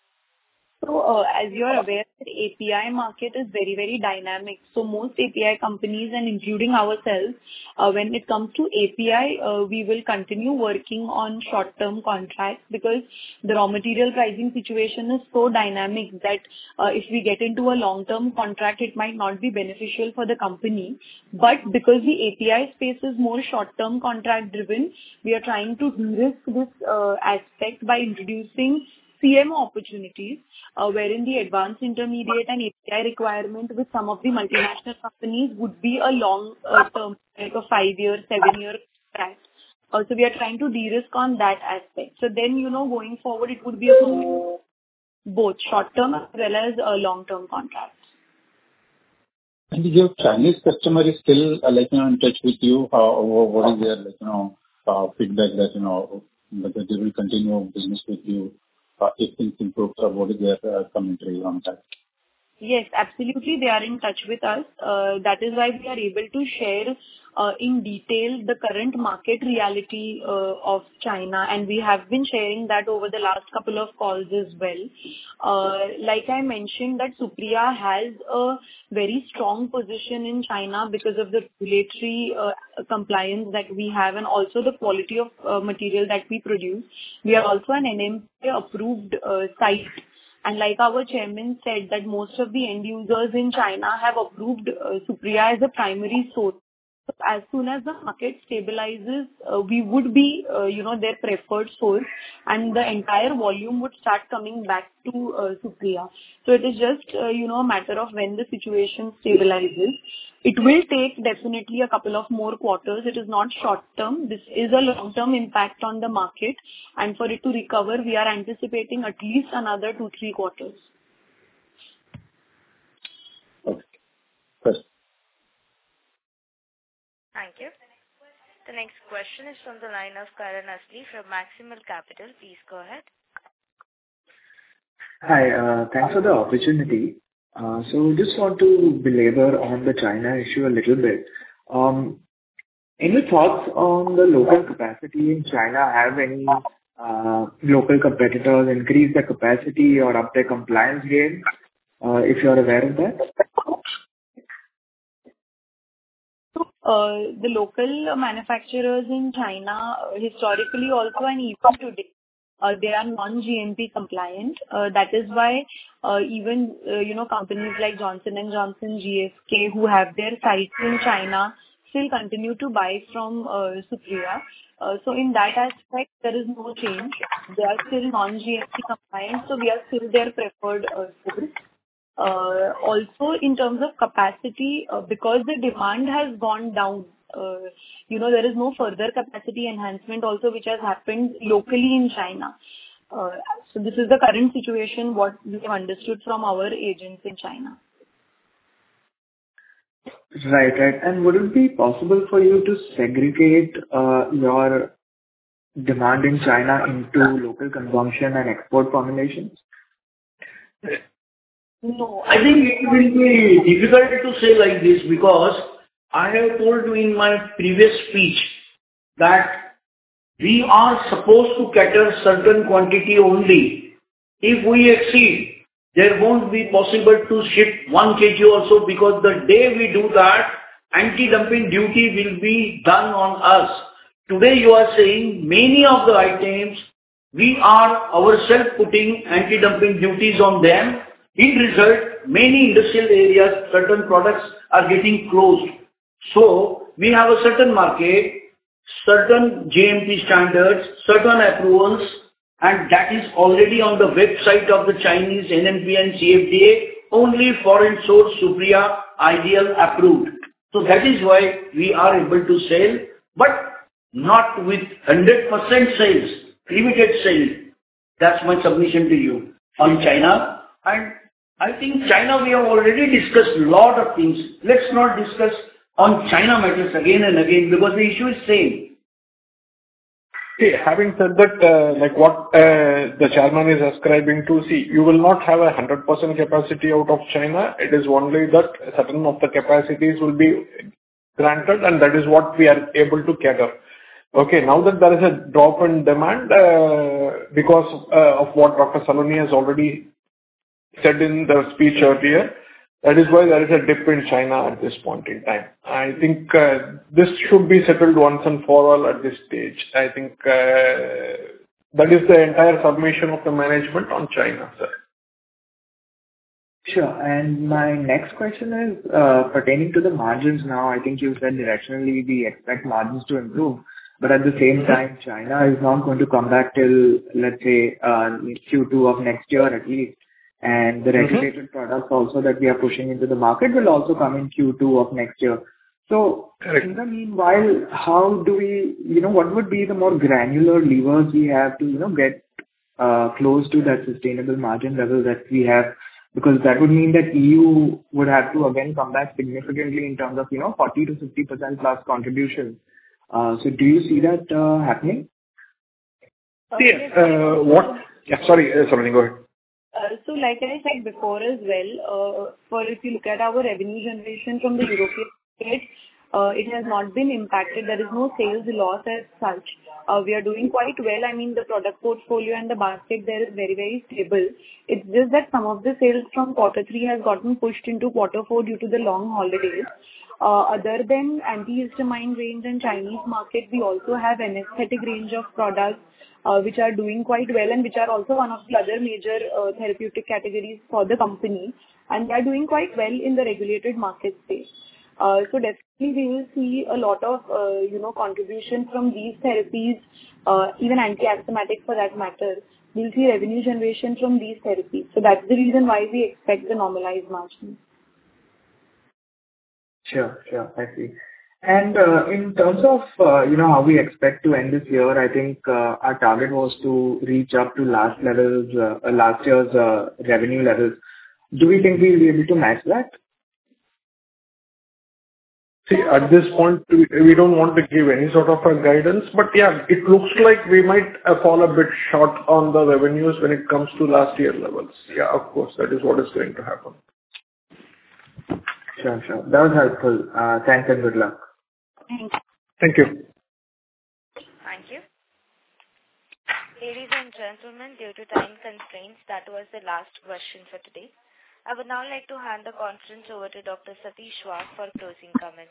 Speaker 10: So, as you are aware, the API market is very, very dynamic. So, most API companies, and including ourselves, when it comes to API, we will continue working on short-term contracts, because the raw material pricing situation is so dynamic that if we get into a long-term contract, it might not be beneficial for the company. But because the API space is more short-term contract driven, we are trying to de-risk this aspect by introducing CMO opportunities, wherein the advanced intermediate and API requirement with some of the multinational companies would be a long term, like a 5-year, 7-year contract. So we are trying to de-risk on that aspect. So then, going forward, it would be both short-term as well as long-term contracts.
Speaker 15: And your Chinese customer is still in touch with you? What is their feedback that whether they will continue business with you? If things improve, what is their commentary on that?
Speaker 10: Yes, absolutely. They are in touch with us. That is why we are able to share in detail the current market reality of China, and we have been sharing that over the last couple of calls as well. Like I mentioned, that Supriya has a very strong position in China because of the regulatory compliance that we have, and also the quality of material that we produce. We are also an NMPA approved site. And like our chairman said, that most of the end users in China have approved Supriya as a primary source. So as soon as the market stabilizes, we would be, their preferred source, and the entire volume would start coming back to Supriya. So it is just, a matter of when the situation stabilizes. It will take definitely a couple of more quarters. It is not short term. This is a long term impact on the market, and for it to recover, we are anticipating at least another 2-3 quarters.
Speaker 15: Okay. First.
Speaker 1: Thank you. The next question is from the line of Karan Asli from Maximal Capital. Please go ahead.
Speaker 16: Hi, thanks for the opportunity. So just want to belabor on the China issue a little bit. Any thoughts on the local capacity in China? Have any local competitors increased their capacity or up their compliance game, if you are aware of that?
Speaker 10: The local manufacturers in China, historically also and even today, they are non-GMP compliant. That is why even companies like Johnson & Johnson, GSK, who have their sites in China, still continue to buy from Supriya. So in that aspect, there is no change. They are still non-GMP compliant, so we are still their preferred source. Also, in terms of capacity, because the demand has gone down, there is no further capacity enhancement also which has happened locally in China. So this is the current situation, what we have understood from our agents in China.
Speaker 16: Right. And would it be possible for you to segregate your demand in China into local consumption and export formulations?
Speaker 10: No.
Speaker 3: I think it will be difficult to say like this, because I have told you in my previous speech that we are supposed to cater certain quantity only. If we exceed, there won't be possible to ship 1 kg also, because the day we do that, anti-dumping duty will be done on us. Today, you are saying many of the items, we are ourselves putting anti-dumping duties on them. In result, many industrial areas, certain products are getting closed. So we have a certain market, certain GMP standards, certain approvals, and that is already on the website of the Chinese NMPA and CFDA, only foreign source Supriya Ideal approved. So that is why we are able to sell, but not with 100% sales, limited sale. That's my submission to you on China. And I think China, we have already discussed a lot of things. Let's not discuss on China matters again and again, because the issue is same.
Speaker 5: See, having said that, like what the chairman is ascribing to, see, you will not have 100% capacity out of China. It is only that certain of the capacities will be granted, and that is what we are able to cater. Okay, now that there is a drop in demand because of what Dr. Saloni has already said in the speech earlier, that is why there is a dip in China at this point in time. I think this should be settled once and for all at this stage. I think that is the entire submission of the management on China, sir.
Speaker 16: Sure. And my next question is pertaining to the margins now. I think you said directionally we expect margins to improve, but at the same time, China is not going to come back till, let's say, Q2 of next year at least. And the regulated products also that we are pushing into the market will also come in Q2 of next year. So in the meanwhile, how do we, what would be the more granular levers we have to, get close to that sustainable margin level that we have? Because that would mean that EU would have to again come back significantly in terms of, 40 to 50% plus contribution. So do you see that happening?
Speaker 5: Sorry, go ahead.
Speaker 10: So like I said before as well, if you look at our revenue generation from the European market, it has not been impacted. There is no sales loss as such. We are doing quite well. I mean, the product portfolio and the basket there is very, very stable. It's just that some of the sales from Q3 has gotten pushed into Q4 due to the long holidays. Other than antihistamine range and Chinese market, we also have anesthetic range of products which are doing quite well and which are also one of the other major therapeutic categories for the company, and they are doing quite well in the regulated market space. So definitely we will see a lot of contribution from these therapies, even anti-asthmatic for that matter. We'll see revenue generation from these therapies. So that's the reason why we expect the normalized margins.
Speaker 16: Sure, I see. And in terms of, how we expect to end this year, I think our target was to reach up to last year's revenue levels. Do we think we'll be able to match that?
Speaker 5: See, at this point, we don't want to give any sort of a guidance, but yeah, it looks like we might fall a bit short on the revenues when it comes to last year levels. Yeah, of course, that is what is going to happen.
Speaker 16: Sure. That was helpful. Thanks and good luck.
Speaker 5: Thank you.
Speaker 1: Thank you. Ladies and gentlemen, due to time constraints, that was the last question for today. I would now like to hand the conference over to Dr. Satish Wag for closing comments.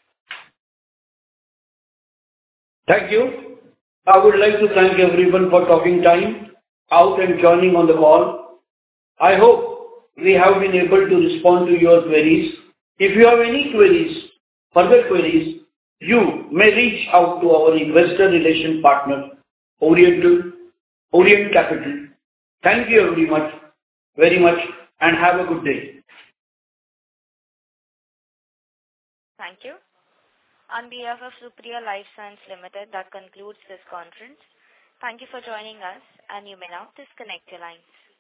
Speaker 3: Thank you. I would like to thank everyone for taking time out and joining on the call. I hope we have been able to respond to your queries. If you have any further queries, you may reach out to our investor relation partner, Orient Capital. Thank you very much, and have a good day.
Speaker 1: Thank you. On behalf of Supriya Life Science Limited, that concludes this conference. Thank you for joining us, and you may now disconnect your lines.